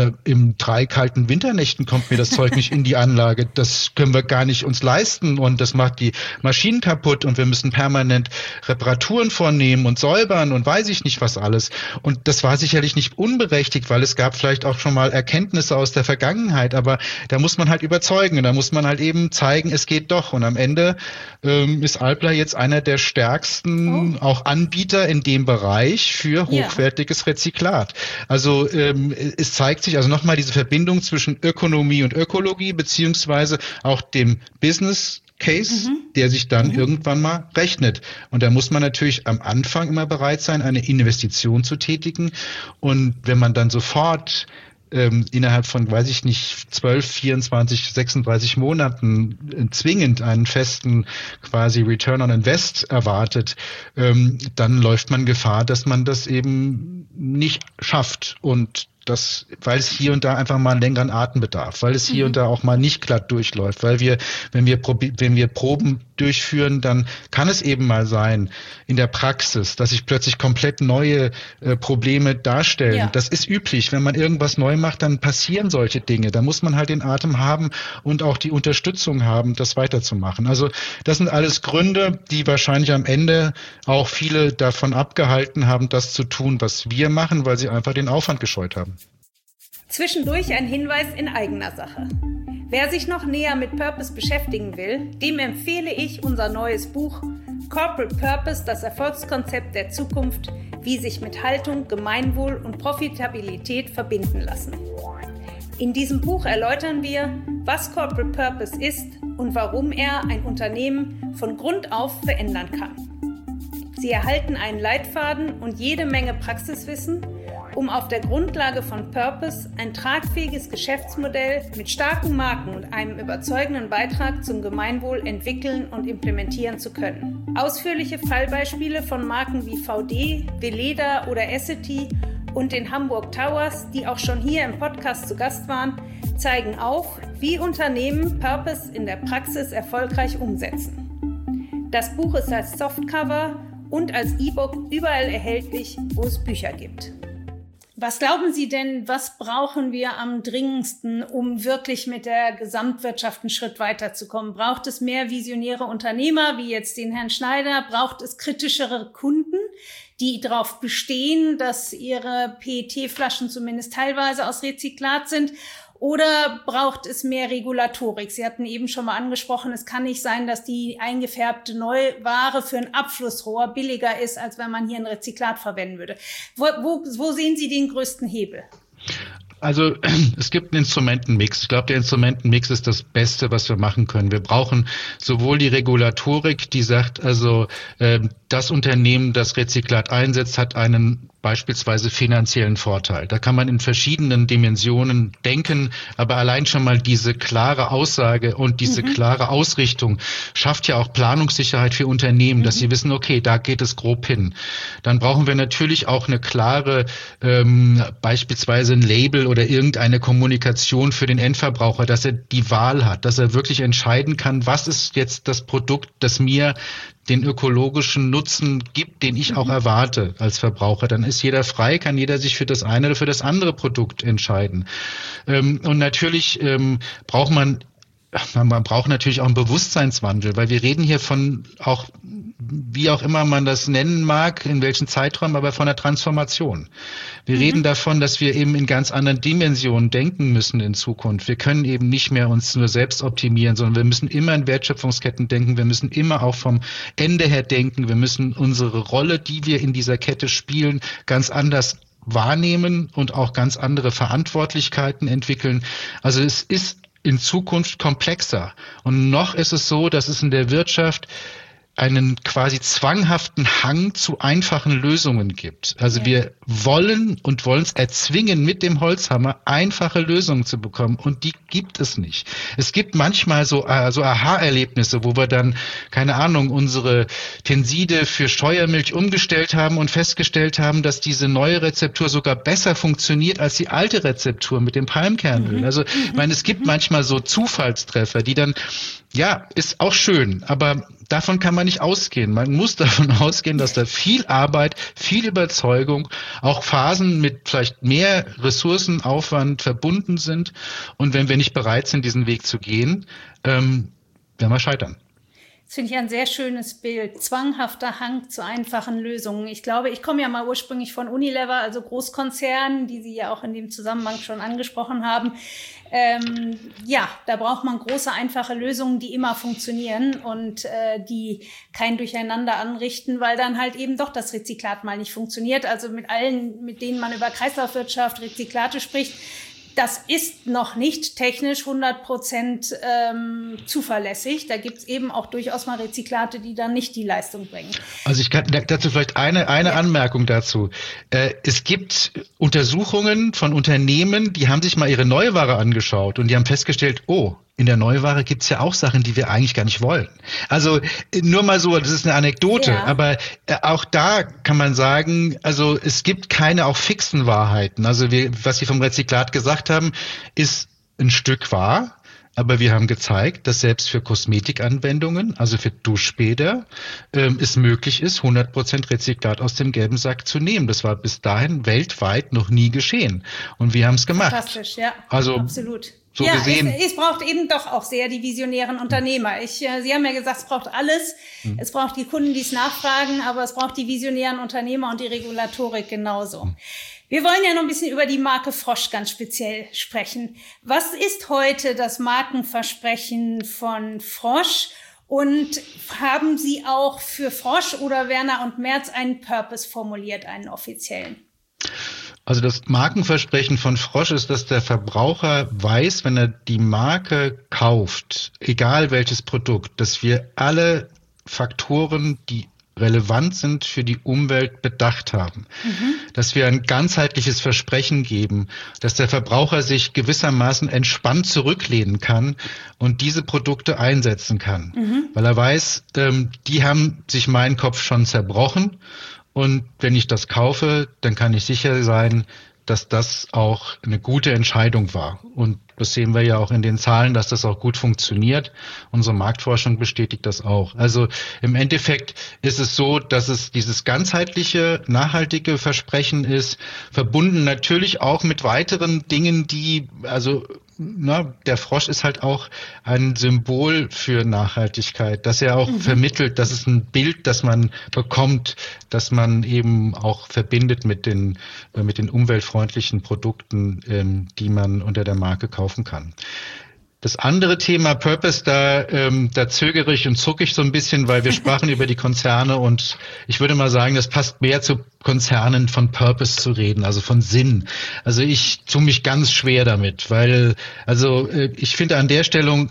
in 3 kalten Winternächten kommt mir das Zeug nicht in die Anlage. Das können wir gar nicht uns leisten und das macht die Maschinen kaputt und wir müssen permanent Reparaturen vornehmen und säubern und weiß ich nicht was alles. Und das war sicherlich nicht unberechtigt, weil es gab vielleicht auch schon mal Erkenntnisse aus der Vergangenheit, aber da muss man halt überzeugen und da muss man halt eben zeigen, es geht doch. Und am Ende ist Alpla jetzt einer der stärksten auch Anbieter in dem Bereich für hochwertiges Rezyklat. Also es zeigt sich also nochmal diese Verbindung zwischen Ökonomie und Ökologie, beziehungsweise auch dem Business Case, der sich dann irgendwann mal rechnet. Und da muss man natürlich am Anfang immer bereit sein, eine Investition zu tätigen. Und wenn man dann sofort innerhalb von, 12, 24, 36 Monaten zwingend einen festen quasi Return on Invest erwartet, dann läuft man Gefahr, dass man das eben nicht schafft und das, weil es hier und da einfach mal einen längeren Atem bedarf, weil es hier und da auch mal nicht glatt durchläuft, weil wenn wir Proben durchführen, dann kann es eben mal sein in der Praxis, dass sich plötzlich komplett neue Probleme darstellen. Ja. Das ist üblich. Wenn man irgendwas neu macht, dann passieren solche Dinge. Da muss man halt den Atem haben und auch die Unterstützung haben, das weiterzumachen. Also das sind alles Gründe, die wahrscheinlich am Ende auch viele davon abgehalten haben, das zu tun, was wir machen, weil sie einfach den Aufwand gescheut haben. Zwischendurch ein Hinweis in eigener Sache. Wer sich noch näher mit Purpose beschäftigen will, dem empfehle ich unser neues Buch Corporate Purpose, das Erfolgskonzept der Zukunft, wie sich mit Haltung, Gemeinwohl und Profitabilität verbinden lassen. In diesem Buch erläutern wir, was Corporate Purpose ist und warum er ein Unternehmen von Grund auf verändern kann. Sie erhalten einen Leitfaden und jede Menge Praxiswissen, um auf der Grundlage von Purpose ein tragfähiges Geschäftsmodell mit starken Marken und einem überzeugenden Beitrag zum Gemeinwohl entwickeln und implementieren zu können. Ausführliche Fallbeispiele von Marken wie VD, Veleda oder Essity und den Hamburg Towers, die auch schon hier im Podcast zu Gast waren, zeigen auf, wie Unternehmen Purpose in der Praxis erfolgreich umsetzen. Das Buch ist als Softcover und als E-Book überall erhältlich, wo es Bücher gibt. Was glauben Sie denn, was brauchen wir am dringendsten, um wirklich mit der Gesamtwirtschaft einen Schritt weiterzukommen? Braucht es mehr visionäre Unternehmer, wie jetzt den Herrn Schneider? Braucht es kritischere Kunden, die darauf bestehen, dass ihre PET-Flaschen zumindest teilweise aus Rezyklat sind? Oder braucht es mehr Regulatorik? Sie hatten eben schon mal angesprochen, es kann nicht sein, dass die eingefärbte Neuware für ein Abflussrohr billiger ist, als wenn man hier ein Rezyklat verwenden würde. Wo sehen Sie den größten Hebel? Also es gibt einen Instrumentenmix. Ich glaube, der Instrumentenmix ist das Beste, was wir machen können. Wir brauchen sowohl die Regulatorik, die sagt, also das Unternehmen, das Rezyklat einsetzt, hat einen beispielsweise finanziellen Vorteil. Da kann man in verschiedenen Dimensionen denken, aber allein schon mal diese klare Aussage und diese klare Ausrichtung schafft ja auch Planungssicherheit für Unternehmen, dass sie wissen, okay, da geht es grob hin. Dann brauchen wir natürlich auch eine klare, beispielsweise ein Label oder irgendeine Kommunikation für den Endverbraucher, dass er die Wahl hat, dass er wirklich entscheiden kann, was ist jetzt das Produkt, das mir den ökologischen Nutzen gibt, den ich auch erwarte als Verbraucher. Dann ist jeder frei, kann jeder sich für das eine oder für das andere Produkt entscheiden. Und natürlich braucht man braucht natürlich auch einen Bewusstseinswandel, weil wir reden hier von auch, wie auch immer man das nennen mag, in welchen Zeiträumen, aber von der Transformation. Wir reden davon, dass wir eben in ganz anderen Dimensionen denken müssen in Zukunft. Wir können eben nicht mehr uns nur selbst optimieren, sondern wir müssen immer in Wertschöpfungsketten denken. Wir müssen immer auch vom Ende her denken. Wir müssen unsere Rolle, die wir in dieser Kette spielen, ganz anders wahrnehmen und auch ganz andere Verantwortlichkeiten entwickeln. Also es ist in Zukunft komplexer. Und noch ist es so, dass es in der Wirtschaft einen quasi zwanghaften Hang zu einfachen Lösungen gibt. Also wir wollen und wollen es erzwingen, mit dem Holzhammer einfache Lösungen zu bekommen. Und die gibt es nicht. Es gibt manchmal so Aha-Erlebnisse, wo wir dann, keine Ahnung, unsere Tenside für Steuermilch umgestellt haben und festgestellt haben, dass diese neue Rezeptur sogar besser funktioniert als die alte Rezeptur mit dem Palmkernöl. Also, ich meine, es gibt manchmal so Zufallstreffer, die dann, ja, ist auch schön, aber davon kann man nicht ausgehen. Man muss davon ausgehen, dass da viel Arbeit, viel Überzeugung, auch Phasen mit vielleicht mehr Ressourcenaufwand verbunden sind. Und wenn wir nicht bereit sind, diesen Weg zu gehen, werden wir scheitern. Das finde ich ein sehr schönes Bild. Zwanghafter Hang zu einfachen Lösungen. Ich glaube, ich komme ja mal ursprünglich von Unilever, also Großkonzernen, die Sie ja auch in dem Zusammenhang schon angesprochen haben. Da braucht man große, einfache Lösungen, die immer funktionieren und die kein Durcheinander anrichten, weil dann halt eben doch das Rezyklat mal nicht funktioniert. Also mit allen, mit denen man über Kreislaufwirtschaft, Rezyklate spricht, das ist noch nicht technisch 100% zuverlässig. Da gibt's eben auch durchaus mal Rezyklate, die dann nicht die Leistung bringen. Also ich kann dazu vielleicht eine Anmerkung dazu. Es gibt Untersuchungen von Unternehmen, die haben sich mal ihre Neuware angeschaut und die haben festgestellt, in der Neuware gibt's ja auch Sachen, die wir eigentlich gar nicht wollen. Also nur mal so, das ist eine Anekdote, aber auch da kann man sagen, also es gibt keine auch fixen Wahrheiten. Also was Sie vom Rezyklat gesagt haben, ist ein Stück wahr. Aber wir haben gezeigt, dass selbst für Kosmetikanwendungen, also für Duschbäder, es möglich ist, 100% Rezyklat aus dem gelben Sack zu nehmen. Das war bis dahin weltweit noch nie geschehen. Und wir haben es gemacht. Fantastisch, ja. Also absolut. So gesehen. Es braucht eben doch auch sehr die visionären Unternehmer. Sie haben ja gesagt, es braucht alles. Es braucht die Kunden, die es nachfragen, aber es braucht die visionären Unternehmer und die Regulatorik genauso. Wir wollen ja noch ein bisschen über die Marke Frosch ganz speziell sprechen. Was ist heute das Markenversprechen von Frosch? Und haben Sie auch für Frosch oder Werner und Merz einen Purpose formuliert, einen offiziellen? Also das Markenversprechen von Frosch ist, dass der Verbraucher weiß, wenn er die Marke kauft, egal welches Produkt, dass wir alle Faktoren, die relevant sind für die Umwelt, bedacht haben. Dass wir ein ganzheitliches Versprechen geben, dass der Verbraucher sich gewissermaßen entspannt zurücklehnen kann und diese Produkte einsetzen kann. Weil er weiß, die haben sich meinen Kopf schon zerbrochen und wenn ich das kaufe, dann kann ich sicher sein, dass das auch eine gute Entscheidung war. Und das sehen wir ja auch in den Zahlen, dass das auch gut funktioniert. Unsere Marktforschung bestätigt das auch. Also im Endeffekt ist es so, dass es dieses ganzheitliche, nachhaltige Versprechen ist, verbunden natürlich auch mit weiteren Dingen, die, also der Frosch ist halt auch ein Symbol für Nachhaltigkeit, dass er auch vermittelt, das ist ein Bild, das man bekommt, dass man eben auch verbindet mit den umweltfreundlichen Produkten, die man unter der Marke kaufen kann. Das andere Thema Purpose, da zögere ich und zucke ich so ein bisschen, weil wir sprachen über die Konzerne und ich würde mal sagen, das passt mehr zu Konzernen von Purpose zu reden, also von Sinn. Also ich tue mich ganz schwer damit, weil ich finde an der Stelle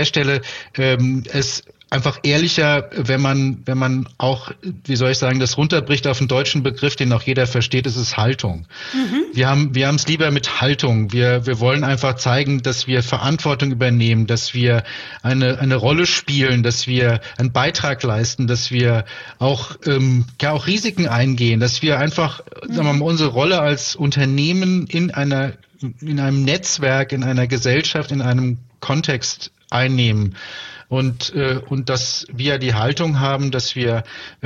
es einfach ehrlicher, wenn man auch, wie soll ich sagen, das runterbricht auf einen deutschen Begriff, den auch jeder versteht, ist es Haltung. Wir haben es lieber mit Haltung. Wir wollen einfach zeigen, dass wir Verantwortung übernehmen, dass wir eine Rolle spielen, dass wir einen Beitrag leisten, dass wir auch Risiken eingehen, dass wir einfach sagen wir mal, unsere Rolle als Unternehmen in einem Netzwerk, in einer Gesellschaft, in einem Kontext einnehmen. Und dass wir die Haltung haben, dass wir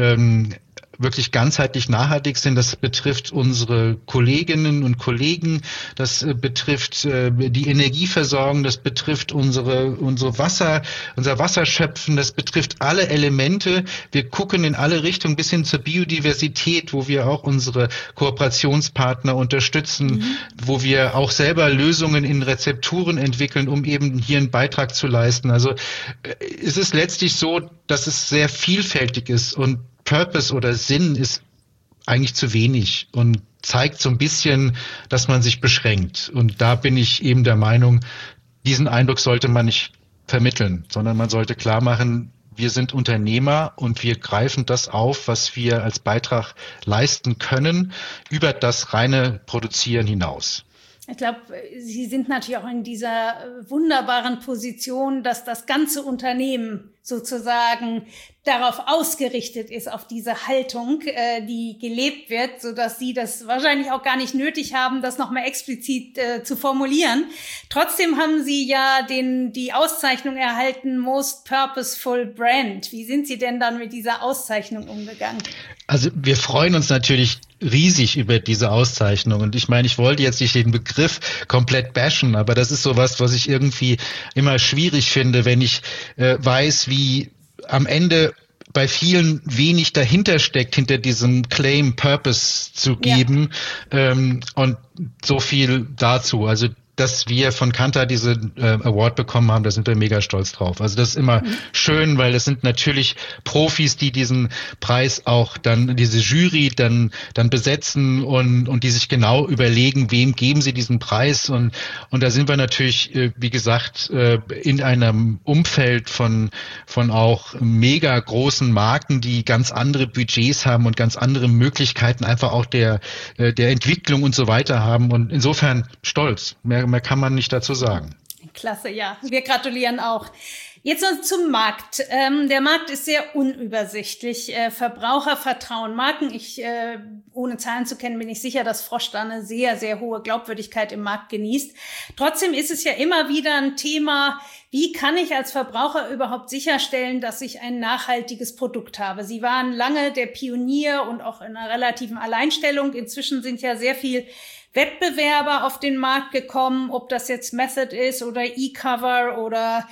wirklich ganzheitlich nachhaltig sind. Das betrifft unsere Kolleginnen und Kollegen, das betrifft die Energieversorgung, das betrifft unser Wasserschöpfen, das betrifft alle Elemente. Wir gucken in alle Richtungen bis hin zur Biodiversität, wo wir auch unsere Kooperationspartner unterstützen, wo wir auch selber Lösungen in Rezepturen entwickeln, um eben hier einen Beitrag zu leisten. Also es ist letztlich so, dass es sehr vielfältig ist und Purpose oder Sinn ist eigentlich zu wenig und zeigt so ein bisschen, dass man sich beschränkt. Und da bin ich eben der Meinung, diesen Eindruck sollte man nicht vermitteln, sondern man sollte klar machen, wir sind Unternehmer und wir greifen das auf, was wir als Beitrag leisten können, über das reine Produzieren hinaus. Ich glaube, Sie sind natürlich auch in dieser wunderbaren Position, dass das ganze Unternehmen sozusagen darauf ausgerichtet ist, auf diese Haltung, die gelebt wird, so dass Sie das wahrscheinlich auch gar nicht nötig haben, das nochmal explizit zu formulieren. Trotzdem haben Sie ja die Auszeichnung erhalten, Most Purposeful Brand. Wie sind Sie denn dann mit dieser Auszeichnung umgegangen? Also wir freuen uns natürlich riesig über diese Auszeichnung und ich meine, ich wollte jetzt nicht den Begriff komplett bashen, aber das ist sowas, was ich irgendwie immer schwierig finde, wenn ich weiß, wie am Ende bei vielen wenig dahinter steckt, hinter diesem Claim Purpose zu geben, und so viel dazu. Also dass wir von Kantar diese Award bekommen haben, da sind wir mega stolz drauf. Also das ist immer schön, weil es sind natürlich Profis, die diesen Preis auch dann, diese Jury dann besetzen und die sich genau überlegen, wem geben sie diesen Preis. Und da sind wir natürlich, wie gesagt, in einem Umfeld von auch mega großen Marken, die ganz andere Budgets haben und ganz andere Möglichkeiten einfach auch der Entwicklung und so weiter haben. Und insofern stolz. Mehr kann man nicht dazu sagen. Klasse, ja. Wir gratulieren auch. Jetzt noch zum Markt. Der Markt ist sehr unübersichtlich. Verbrauchervertrauen, Marken. Ohne Zahlen zu kennen, bin ich sicher, dass Frosch da eine sehr, sehr hohe Glaubwürdigkeit im Markt genießt. Trotzdem ist es ja immer wieder ein Thema, wie kann ich als Verbraucher überhaupt sicherstellen, dass ich ein nachhaltiges Produkt habe? Sie waren lange der Pionier und auch in einer relativen Alleinstellung. Inzwischen sind ja sehr viel Wettbewerber auf den Markt gekommen, ob das jetzt Method ist oder eCover oder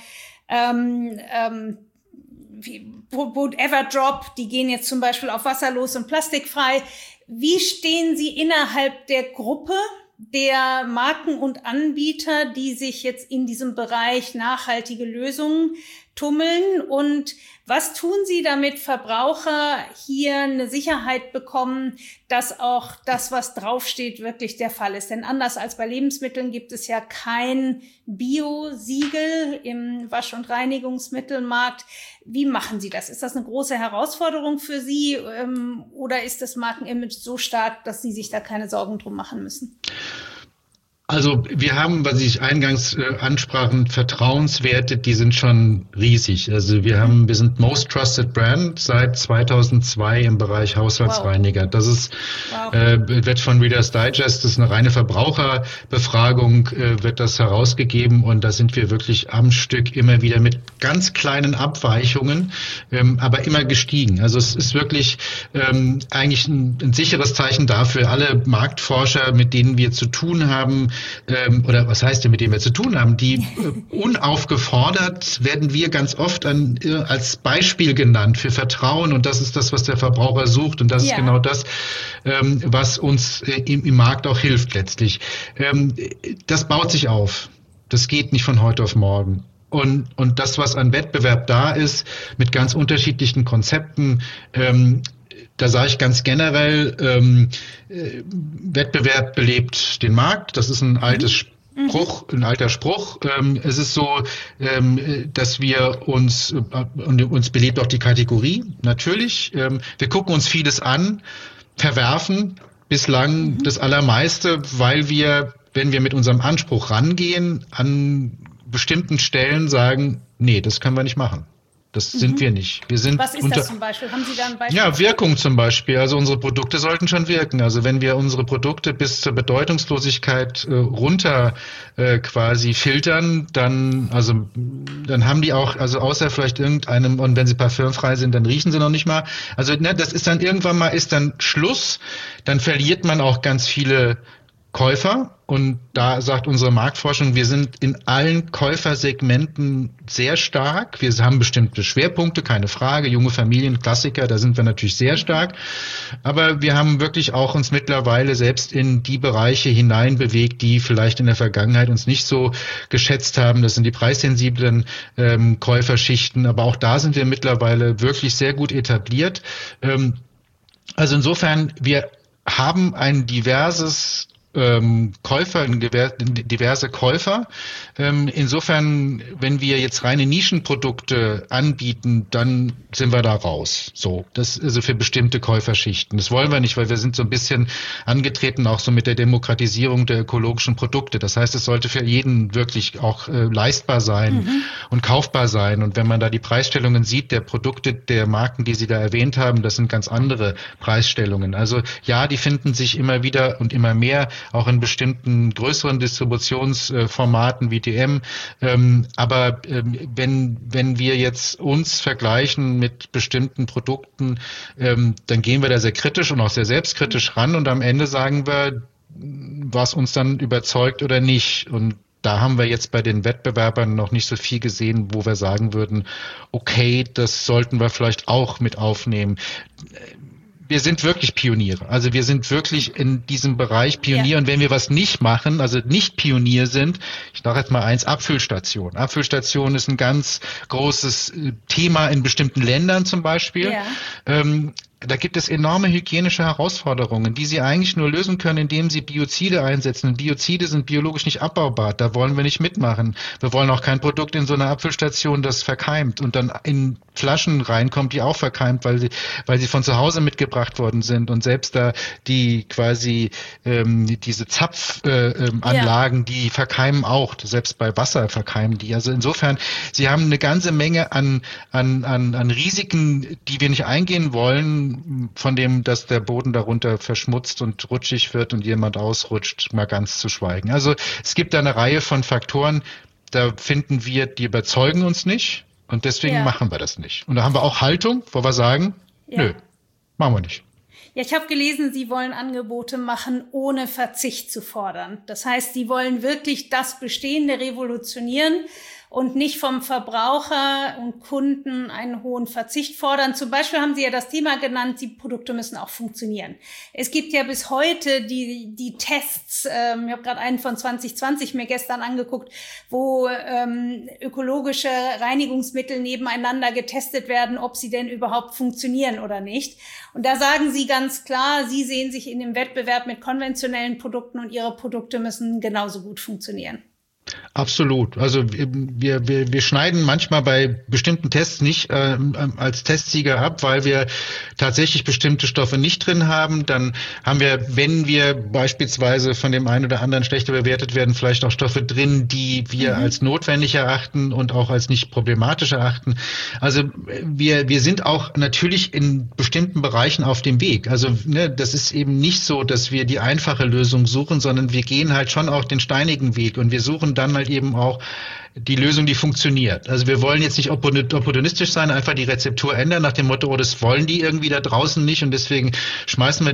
Everdrop, die gehen jetzt zum Beispiel auf wasserlos und plastikfrei. Wie stehen Sie innerhalb der Gruppe der Marken und Anbieter, die sich jetzt in diesem Bereich nachhaltige Lösungen tummeln. Und was tun Sie, damit Verbraucher hier eine Sicherheit bekommen, dass auch das, was draufsteht, wirklich der Fall ist? Denn anders als bei Lebensmitteln gibt es ja kein Bio-Siegel im Wasch- und Reinigungsmittelmarkt. Wie machen Sie das? Ist das eine große Herausforderung für Sie oder ist das Markenimage so stark, dass Sie sich da keine Sorgen drum machen müssen? Also wir haben, was ich eingangs ansprachen, Vertrauenswerte, die sind schon riesig. Also wir sind Most Trusted Brand seit 2002 im Bereich Haushaltsreiniger. Wow. Das ist wird von Reader's Digest, das ist eine reine Verbraucherbefragung, wird das herausgegeben und da sind wir wirklich am Stück immer wieder mit ganz kleinen Abweichungen, aber immer gestiegen. Also es ist wirklich eigentlich ein sicheres Zeichen dafür. Alle Marktforscher, mit denen wir zu tun haben, oder was heißt denn, mit denen wir zu tun haben, die unaufgefordert werden wir ganz oft als Beispiel genannt für Vertrauen und das ist das, was der Verbraucher sucht und das ist genau das, was uns im Markt auch hilft letztlich. Das baut sich auf. Das geht nicht von heute auf morgen. Und das, was an Wettbewerb da ist, mit ganz unterschiedlichen Konzepten, da sage ich ganz generell, Wettbewerb belebt den Markt. Das ist ein alter Spruch. Es ist so, dass wir uns belebt auch die Kategorie, natürlich. Wir gucken uns vieles an, verwerfen bislang das Allermeiste, weil wir, wenn wir mit unserem Anspruch rangehen, an bestimmten Stellen sagen, nee, das können wir nicht machen. Das sind wir nicht. Wir sind Was ist das zum Beispiel? Haben Sie da ein Beispiel? Ja, Wirkung zum Beispiel. Also unsere Produkte sollten schon wirken. Also wenn wir unsere Produkte bis zur Bedeutungslosigkeit runter quasi filtern, dann haben die auch, also außer vielleicht irgendeinem, und wenn sie parfümfrei sind, dann riechen sie noch nicht mal. Also das ist dann irgendwann mal, ist dann Schluss. Dann verliert man auch ganz viele Käufer. Und da sagt unsere Marktforschung, wir sind in allen Käufersegmenten sehr stark. Wir haben bestimmte Schwerpunkte, keine Frage. Junge Familien, Klassiker, da sind wir natürlich sehr stark. Aber wir haben wirklich auch uns mittlerweile selbst in die Bereiche hineinbewegt, die vielleicht in der Vergangenheit uns nicht so geschätzt haben. Das sind die preissensiblen Käuferschichten. Aber auch da sind wir mittlerweile wirklich sehr gut etabliert. Also insofern, wir haben ein diverse Käufer. Insofern, wenn wir jetzt reine Nischenprodukte anbieten, dann sind wir da raus. So, das ist also für bestimmte Käuferschichten. Das wollen wir nicht, weil wir sind so ein bisschen angetreten auch so mit der Demokratisierung der ökologischen Produkte. Das heißt, es sollte für jeden wirklich auch leistbar sein und kaufbar sein. Und wenn man da die Preisstellungen sieht, der Produkte, der Marken, die Sie da erwähnt haben, das sind ganz andere Preisstellungen. Also ja, die finden sich immer wieder und immer mehr auch in bestimmten größeren Distributionsformaten wie DM. Aber wenn wir jetzt uns vergleichen mit bestimmten Produkten, dann gehen wir da sehr kritisch und auch sehr selbstkritisch ran und am Ende sagen wir, was uns dann überzeugt oder nicht. Und da haben wir jetzt bei den Wettbewerbern noch nicht so viel gesehen, wo wir sagen würden, okay, das sollten wir vielleicht auch mit aufnehmen. Wir sind wirklich Pioniere. Also wir sind wirklich in diesem Bereich Pionier. Ja. Und wenn wir was nicht machen, also nicht Pionier sind, ich sage jetzt mal Abfüllstation. Abfüllstation ist ein ganz großes Thema in bestimmten Ländern zum Beispiel. Ja. Da gibt es enorme hygienische Herausforderungen, die Sie eigentlich nur lösen können, indem Sie Biozide einsetzen. Und Biozide sind biologisch nicht abbaubar. Da wollen wir nicht mitmachen. Wir wollen auch kein Produkt in so einer Abfüllstation, das verkeimt und dann in Flaschen reinkommt, die auch verkeimt, weil sie von zu Hause mitgebracht worden sind. Und selbst da die quasi diese Zapfanlagen, die verkeimen auch. Selbst bei Wasser verkeimen die. Also insofern, Sie haben eine ganze Menge an Risiken, die wir nicht eingehen wollen, von dem, dass der Boden darunter verschmutzt und rutschig wird und jemand ausrutscht, mal ganz zu schweigen. Also es gibt da eine Reihe von Faktoren, da finden wir, die überzeugen uns nicht und deswegen machen wir das nicht. Und da haben wir auch Haltung, wo wir sagen, nö, machen wir nicht. Ja, ich habe gelesen, Sie wollen Angebote machen, ohne Verzicht zu fordern. Das heißt, Sie wollen wirklich das Bestehende revolutionieren. und nicht vom Verbraucher und Kunden einen hohen Verzicht fordern. Zum Beispiel haben Sie ja das Thema genannt, die Produkte müssen auch funktionieren. Es gibt ja bis heute die Tests, ich habe gerade einen von 2020 mir gestern angeguckt, wo ökologische Reinigungsmittel nebeneinander getestet werden, ob sie denn überhaupt funktionieren oder nicht. Und da sagen Sie ganz klar, Sie sehen sich in dem Wettbewerb mit konventionellen Produkten und Ihre Produkte müssen genauso gut funktionieren. Absolut. Also wir schneiden manchmal bei bestimmten Tests nicht als Testsieger ab, weil wir tatsächlich bestimmte Stoffe nicht drin haben. Dann haben wir, wenn wir beispielsweise von dem einen oder anderen schlechter bewertet werden, vielleicht auch Stoffe drin, die wir als notwendig erachten und auch als nicht problematisch erachten. Also wir sind auch natürlich in bestimmten Bereichen auf dem Weg. Also das ist eben nicht so, dass wir die einfache Lösung suchen, sondern wir gehen halt schon auch den steinigen Weg und wir suchen dann halt eben auch die Lösung, die funktioniert. Also wir wollen jetzt nicht opportunistisch sein, einfach die Rezeptur ändern nach dem Motto, oh, das wollen die irgendwie da draußen nicht und deswegen schmeißen wir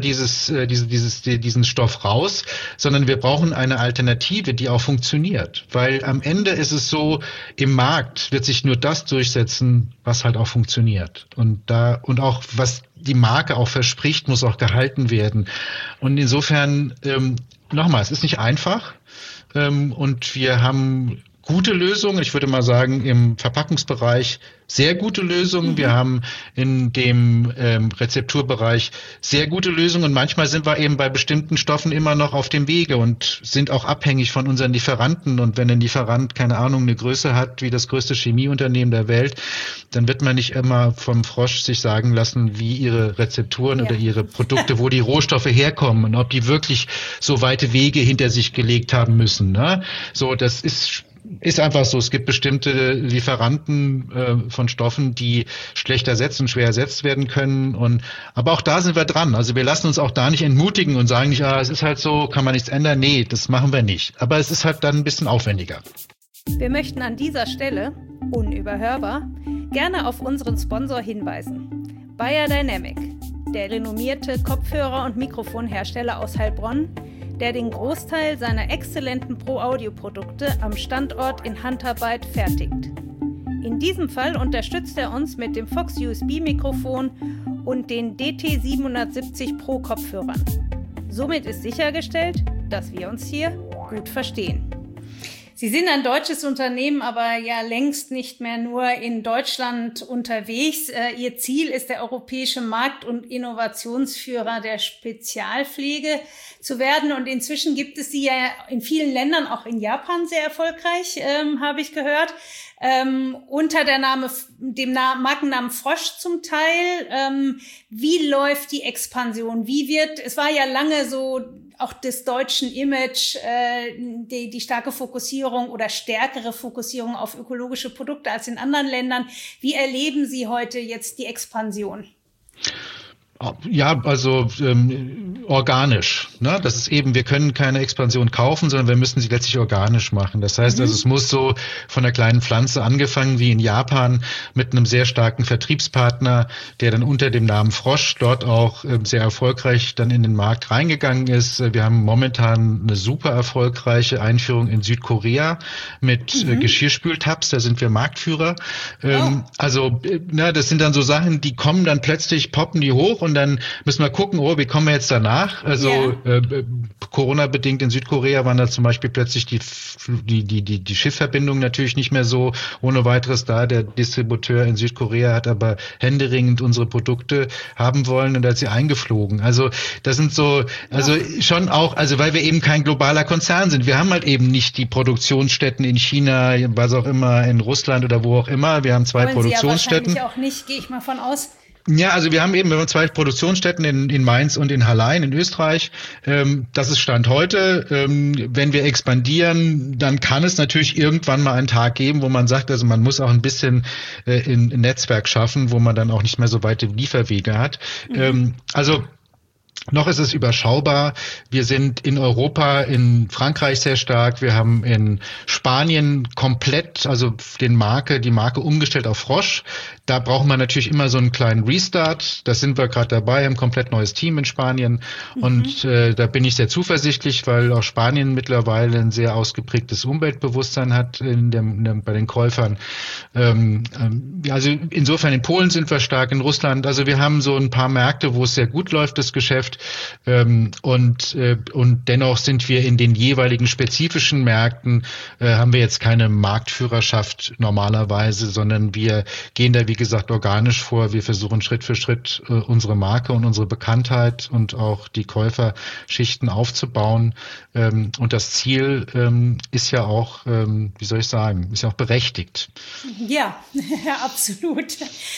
diesen Stoff raus, sondern wir brauchen eine Alternative, die auch funktioniert. Weil am Ende ist es so, im Markt wird sich nur das durchsetzen, was halt auch funktioniert. Und auch was die Marke auch verspricht, muss auch gehalten werden. Und insofern, nochmal, es ist nicht einfach. Und wir haben gute Lösungen. Ich würde mal sagen, im Verpackungsbereich sehr gute Lösungen. Wir haben in dem Rezepturbereich sehr gute Lösungen. Und manchmal sind wir eben bei bestimmten Stoffen immer noch auf dem Wege und sind auch abhängig von unseren Lieferanten. Und wenn ein Lieferant, keine Ahnung, eine Größe hat wie das größte Chemieunternehmen der Welt, dann wird man nicht immer vom Frosch sich sagen lassen, wie ihre Rezepturen oder ihre Produkte, wo die Rohstoffe herkommen und ob die wirklich so weite Wege hinter sich gelegt haben müssen. Ne? So, das ist einfach so. Es gibt bestimmte Lieferanten von Stoffen, die schlecht ersetzt und schwer ersetzt werden können. Aber auch da sind wir dran. Also wir lassen uns auch da nicht entmutigen und sagen nicht, es ist halt so, kann man nichts ändern. Nee, das machen wir nicht. Aber es ist halt dann ein bisschen aufwendiger. Wir möchten an dieser Stelle, unüberhörbar, gerne auf unseren Sponsor hinweisen. Bayer Dynamic, der renommierte Kopfhörer- und Mikrofonhersteller aus Heilbronn, der den Großteil seiner exzellenten Pro-Audio-Produkte am Standort in Handarbeit fertigt. In diesem Fall unterstützt er uns mit dem Fox USB-Mikrofon und den DT770 Pro Kopfhörern. Somit ist sichergestellt, dass wir uns hier gut verstehen. Sie sind ein deutsches Unternehmen, aber ja längst nicht mehr nur in Deutschland unterwegs. Ihr Ziel ist der europäische Markt- und Innovationsführer der Spezialpflege zu werden. Und inzwischen gibt es sie ja in vielen Ländern, auch in Japan sehr erfolgreich, habe ich gehört. Unter dem Markennamen Frosch zum Teil. Wie läuft die Expansion? Es war ja lange so auch des deutschen Image, die starke Fokussierung oder stärkere Fokussierung auf ökologische Produkte als in anderen Ländern. Wie erleben Sie heute jetzt die Expansion? Ja, also organisch. Ne? Das ist eben, wir können keine Expansion kaufen, sondern wir müssen sie letztlich organisch machen. Das heißt, also es muss so von der kleinen Pflanze angefangen wie in Japan mit einem sehr starken Vertriebspartner, der dann unter dem Namen Frosch dort auch sehr erfolgreich dann in den Markt reingegangen ist. Wir haben momentan eine super erfolgreiche Einführung in Südkorea mit Geschirrspültabs, da sind wir Marktführer. Also das sind dann so Sachen, die kommen dann plötzlich, poppen die hoch und dann müssen wir gucken, wie kommen wir jetzt danach? Also Corona-bedingt in Südkorea waren da zum Beispiel plötzlich die Schiffverbindungen natürlich nicht mehr so ohne weiteres da. Der Distributeur in Südkorea hat aber händeringend unsere Produkte haben wollen und hat sie eingeflogen. Also das sind so, schon auch, also weil wir eben kein globaler Konzern sind. Wir haben halt eben nicht die Produktionsstätten in China, was auch immer, in Russland oder wo auch immer. Wir haben zwei Produktionsstätten. Sie ja wahrscheinlich auch nicht, gehe ich mal von aus. Ja, also wir haben zwei Produktionsstätten in Mainz und in Hallein in Österreich. Das ist Stand heute. Wenn wir expandieren, dann kann es natürlich irgendwann mal einen Tag geben, wo man sagt, also man muss auch ein bisschen ein Netzwerk schaffen, wo man dann auch nicht mehr so weite Lieferwege hat. Also Noch ist es überschaubar. Wir sind in Europa, in Frankreich sehr stark. Wir haben in Spanien komplett, also die Marke umgestellt auf Frosch. Da brauchen wir natürlich immer so einen kleinen Restart. Da sind wir gerade dabei, ein komplett neues Team in Spanien. Und da bin ich sehr zuversichtlich, weil auch Spanien mittlerweile ein sehr ausgeprägtes Umweltbewusstsein hat bei den Käufern. Also insofern in Polen sind wir stark, in Russland. Also wir haben so ein paar Märkte, wo es sehr gut läuft, das Geschäft. Und dennoch sind wir in den jeweiligen spezifischen Märkten, haben wir jetzt keine Marktführerschaft normalerweise, sondern wir gehen da, wie gesagt, organisch vor. Wir versuchen Schritt für Schritt unsere Marke und unsere Bekanntheit und auch die Käuferschichten aufzubauen. Und das Ziel ist ja auch, wie soll ich sagen, ist ja auch berechtigt. Ja, absolut.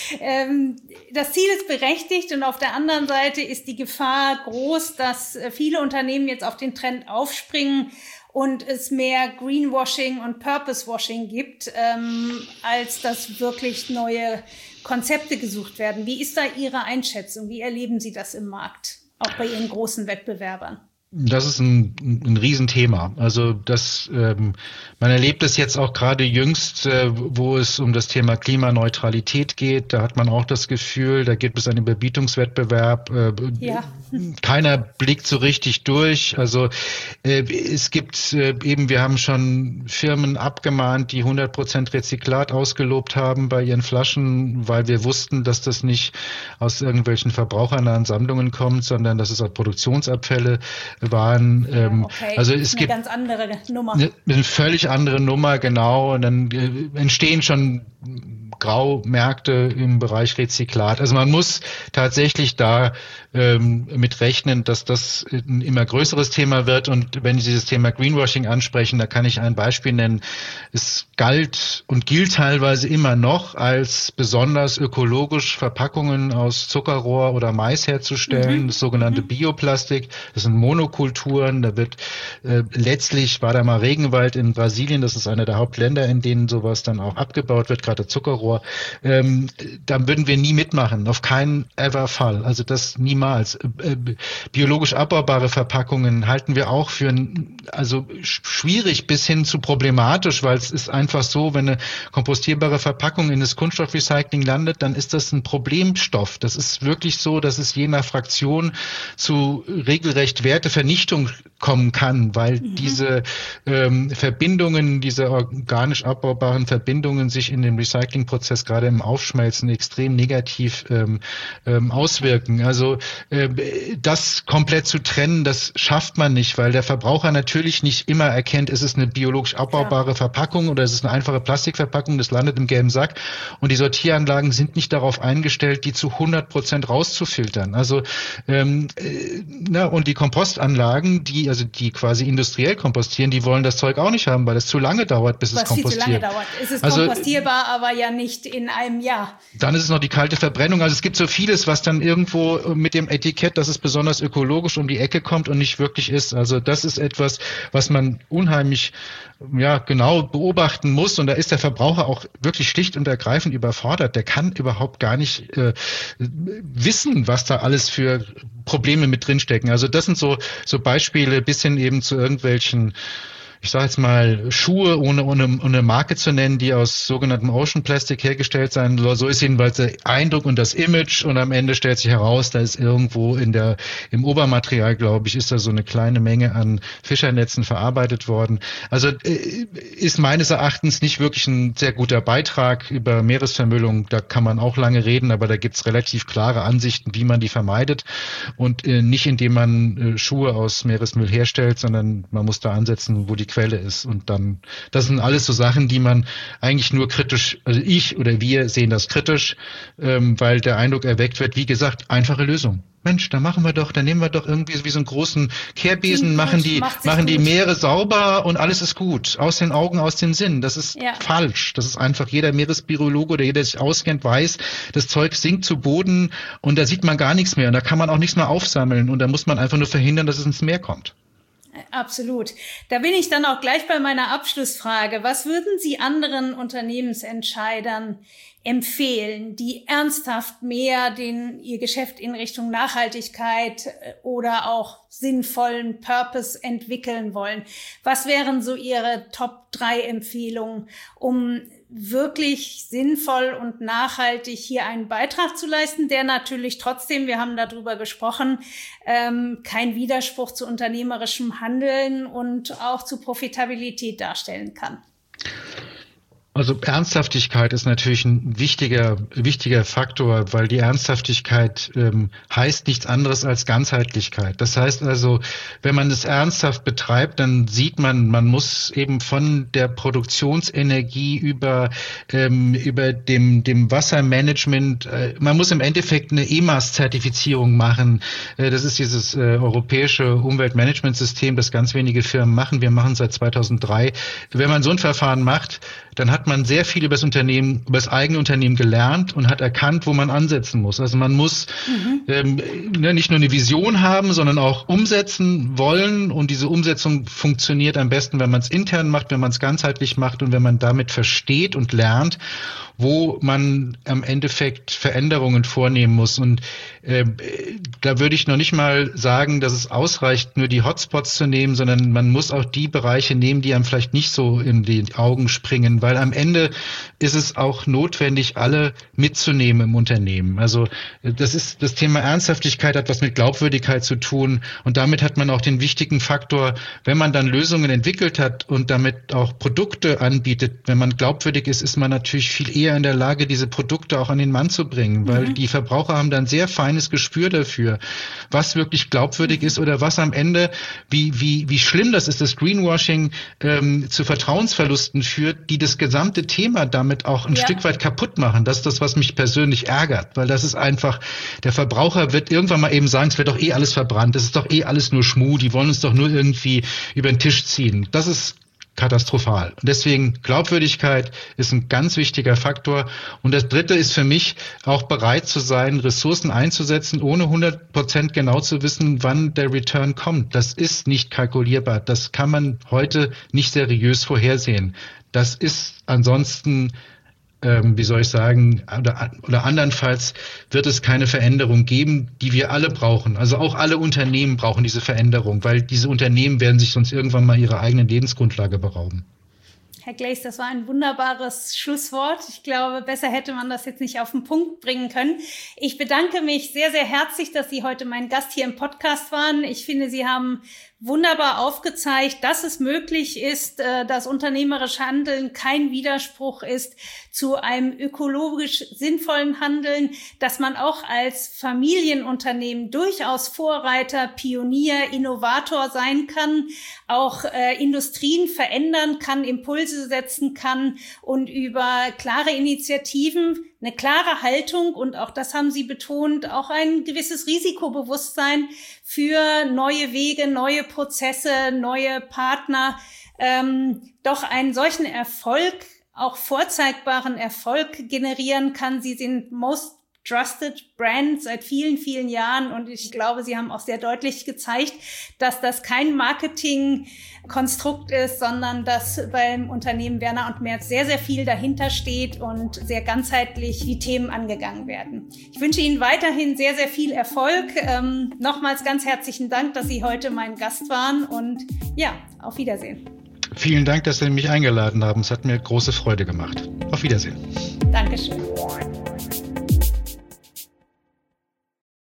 Das Ziel ist berechtigt und auf der anderen Seite ist die Gefahr groß, dass viele Unternehmen jetzt auf den Trend aufspringen und es mehr Greenwashing und Purposewashing gibt, als dass wirklich neue Konzepte gesucht werden. Wie ist da Ihre Einschätzung? Wie erleben Sie das im Markt, auch bei Ihren großen Wettbewerbern? Das ist ein Riesenthema. Also man erlebt es jetzt auch gerade jüngst, wo es um das Thema Klimaneutralität geht. Da hat man auch das Gefühl, da gibt es einen Überbietungswettbewerb. Ja. Keiner blickt so richtig durch. Also es gibt wir haben schon Firmen abgemahnt, die 100% Rezyklat ausgelobt haben bei ihren Flaschen, weil wir wussten, dass das nicht aus irgendwelchen verbrauchernahen Sammlungen kommt, sondern dass es auch Produktionsabfälle waren. Okay. Also es gibt eine ganz andere Nummer. Eine völlig andere Nummer, genau. Und dann entstehen schon Graumärkte im Bereich Rezyklat. Also man muss tatsächlich da mit rechnen, dass das ein immer größeres Thema wird. Und wenn Sie das Thema Greenwashing ansprechen, da kann ich ein Beispiel nennen. Es galt und gilt teilweise immer noch als besonders ökologisch, Verpackungen aus Zuckerrohr oder Mais herzustellen, das sogenannte Bioplastik. Das sind Monokulturen. Da wird letztlich war da mal Regenwald in Brasilien. Das ist einer der Hauptländer, in denen sowas dann auch abgebaut wird, gerade Zuckerrohr. Da würden wir nie mitmachen, auf keinen ever Fall. Also das niemals. Biologisch abbaubare Verpackungen halten wir auch für schwierig bis hin zu problematisch, weil es ist einfach so, wenn eine kompostierbare Verpackung in das Kunststoffrecycling landet, dann ist das ein Problemstoff. Das ist wirklich so, dass es je nach Fraktion zu regelrecht Wertevernichtung kommen kann, weil diese Verbindungen, diese organisch abbaubaren Verbindungen sich in dem Recyclingprozess gerade im Aufschmelzen extrem negativ auswirken. Also das komplett zu trennen, das schafft man nicht, weil der Verbraucher natürlich nicht immer erkennt, ist es eine biologisch abbaubare Verpackung oder ist es eine einfache Plastikverpackung, das landet im gelben Sack. Und die Sortieranlagen sind nicht darauf eingestellt, die zu 100% rauszufiltern. Also und die Kompostanlagen, die quasi industriell kompostieren, die wollen das Zeug auch nicht haben, weil es zu lange dauert, bis es kompostiert. Viel zu lange dauert. Es ist kompostierbar, aber ja nicht in einem Jahr. Dann ist es noch die kalte Verbrennung. Also es gibt so vieles, was dann irgendwo mit dem Etikett, dass es besonders ökologisch um die Ecke kommt und nicht wirklich ist. Also das ist etwas, was man unheimlich genau beobachten muss. Und da ist der Verbraucher auch wirklich schlicht und ergreifend überfordert. Der kann überhaupt gar nicht wissen, was da alles für Probleme mit drinstecken. Also das sind so Beispiele bis hin eben zu irgendwelchen, ich sage jetzt mal, Schuhe ohne Marke zu nennen, die aus sogenanntem Ocean Plastic hergestellt sein. So ist jedenfalls der Eindruck und das Image und am Ende stellt sich heraus, da ist irgendwo im Obermaterial, glaube ich, ist da so eine kleine Menge an Fischernetzen verarbeitet worden. Also ist meines Erachtens nicht wirklich ein sehr guter Beitrag über Meeresvermüllung. Da kann man auch lange reden, aber da gibt's relativ klare Ansichten, wie man die vermeidet und nicht indem man Schuhe aus Meeresmüll herstellt, sondern man muss da ansetzen, wo die Quelle ist. Und dann, das sind alles so Sachen, die man eigentlich nur kritisch, also ich oder wir sehen das kritisch, weil der Eindruck erweckt wird, wie gesagt, einfache Lösung. Mensch, da nehmen wir doch irgendwie wie so einen großen Kehrbesen, machen die Meere sauber und alles ist gut. Aus den Augen, aus dem Sinn. Das ist falsch. Das ist einfach, jeder Meeresbiologe oder jeder, der sich auskennt, weiß, das Zeug sinkt zu Boden und da sieht man gar nichts mehr und da kann man auch nichts mehr aufsammeln und da muss man einfach nur verhindern, dass es ins Meer kommt. Absolut. Da bin ich dann auch gleich bei meiner Abschlussfrage. Was würden Sie anderen Unternehmensentscheidern empfehlen, die ernsthaft mehr ihr Geschäft in Richtung Nachhaltigkeit oder auch sinnvollen Purpose entwickeln wollen? Was wären so Ihre Top 3 Empfehlungen, um wirklich sinnvoll und nachhaltig hier einen Beitrag zu leisten, der natürlich trotzdem, wir haben darüber gesprochen, kein Widerspruch zu unternehmerischem Handeln und auch zu Profitabilität darstellen kann? Also Ernsthaftigkeit ist natürlich ein wichtiger Faktor, weil die Ernsthaftigkeit heißt nichts anderes als Ganzheitlichkeit. Das heißt also, wenn man es ernsthaft betreibt, dann sieht man muss eben von der Produktionsenergie über dem Wassermanagement, man muss im Endeffekt eine EMAS-Zertifizierung machen. Das ist dieses europäische Umweltmanagementsystem, das ganz wenige Firmen machen. Wir machen es seit 2003. Wenn man so ein Verfahren macht, dann hat man sehr viel über das eigene Unternehmen gelernt und hat erkannt, wo man ansetzen muss. Also man muss nicht nur eine Vision haben, sondern auch umsetzen wollen. Und diese Umsetzung funktioniert am besten, wenn man es intern macht, wenn man es ganzheitlich macht und wenn man damit versteht und lernt, wo man am Endeffekt Veränderungen vornehmen muss. Und da würde ich noch nicht mal sagen, dass es ausreicht, nur die Hotspots zu nehmen, sondern man muss auch die Bereiche nehmen, die einem vielleicht nicht so in die Augen springen, weil am Ende ist es auch notwendig, alle mitzunehmen im Unternehmen. Also das Thema Ernsthaftigkeit hat was mit Glaubwürdigkeit zu tun und damit hat man auch den wichtigen Faktor, wenn man dann Lösungen entwickelt hat und damit auch Produkte anbietet, wenn man glaubwürdig ist, ist man natürlich viel eher in der Lage, diese Produkte auch an den Mann zu bringen, weil die Verbraucher haben dann sehr feines Gespür dafür, was wirklich glaubwürdig ist oder was am Ende, wie schlimm das ist, das Greenwashing zu Vertrauensverlusten führt, die das gesamte Thema damit auch ein Stück weit kaputt machen. Das ist das, was mich persönlich ärgert, weil das ist einfach, der Verbraucher wird irgendwann mal eben sagen, es wird doch eh alles verbrannt, es ist doch eh alles nur Schmuh, die wollen uns doch nur irgendwie über den Tisch ziehen. Das ist katastrophal. Und deswegen Glaubwürdigkeit ist ein ganz wichtiger Faktor. Und das Dritte ist für mich auch bereit zu sein, Ressourcen einzusetzen, ohne 100% genau zu wissen, wann der Return kommt. Das ist nicht kalkulierbar. Das kann man heute nicht seriös vorhersehen. Das ist ansonsten oder andernfalls wird es keine Veränderung geben, die wir alle brauchen. Also auch alle Unternehmen brauchen diese Veränderung, weil diese Unternehmen werden sich sonst irgendwann mal ihrer eigenen Lebensgrundlage berauben. Herr Glaze, das war ein wunderbares Schlusswort. Ich glaube, besser hätte man das jetzt nicht auf den Punkt bringen können. Ich bedanke mich sehr, sehr herzlich, dass Sie heute mein Gast hier im Podcast waren. Ich finde, Sie haben wunderbar aufgezeigt, dass es möglich ist, dass unternehmerisch Handeln kein Widerspruch ist zu einem ökologisch sinnvollen Handeln, dass man auch als Familienunternehmen durchaus Vorreiter, Pionier, Innovator sein kann, auch Industrien verändern kann, Impulse setzen kann und über klare Initiativen, eine klare Haltung und auch das haben Sie betont, auch ein gewisses Risikobewusstsein für neue Wege, neue Prozesse, neue Partner, doch einen solchen Erfolg, auch vorzeigbaren Erfolg generieren kann. Sie sind Most Trusted Brand seit vielen, vielen Jahren und ich glaube, Sie haben auch sehr deutlich gezeigt, dass das kein Marketingkonstrukt ist, sondern dass beim Unternehmen Werner & Merz sehr, sehr viel dahinter steht und sehr ganzheitlich die Themen angegangen werden. Ich wünsche Ihnen weiterhin sehr, sehr viel Erfolg. Nochmals ganz herzlichen Dank, dass Sie heute mein Gast waren und ja, auf Wiedersehen. Vielen Dank, dass Sie mich eingeladen haben. Es hat mir große Freude gemacht. Auf Wiedersehen. Dankeschön.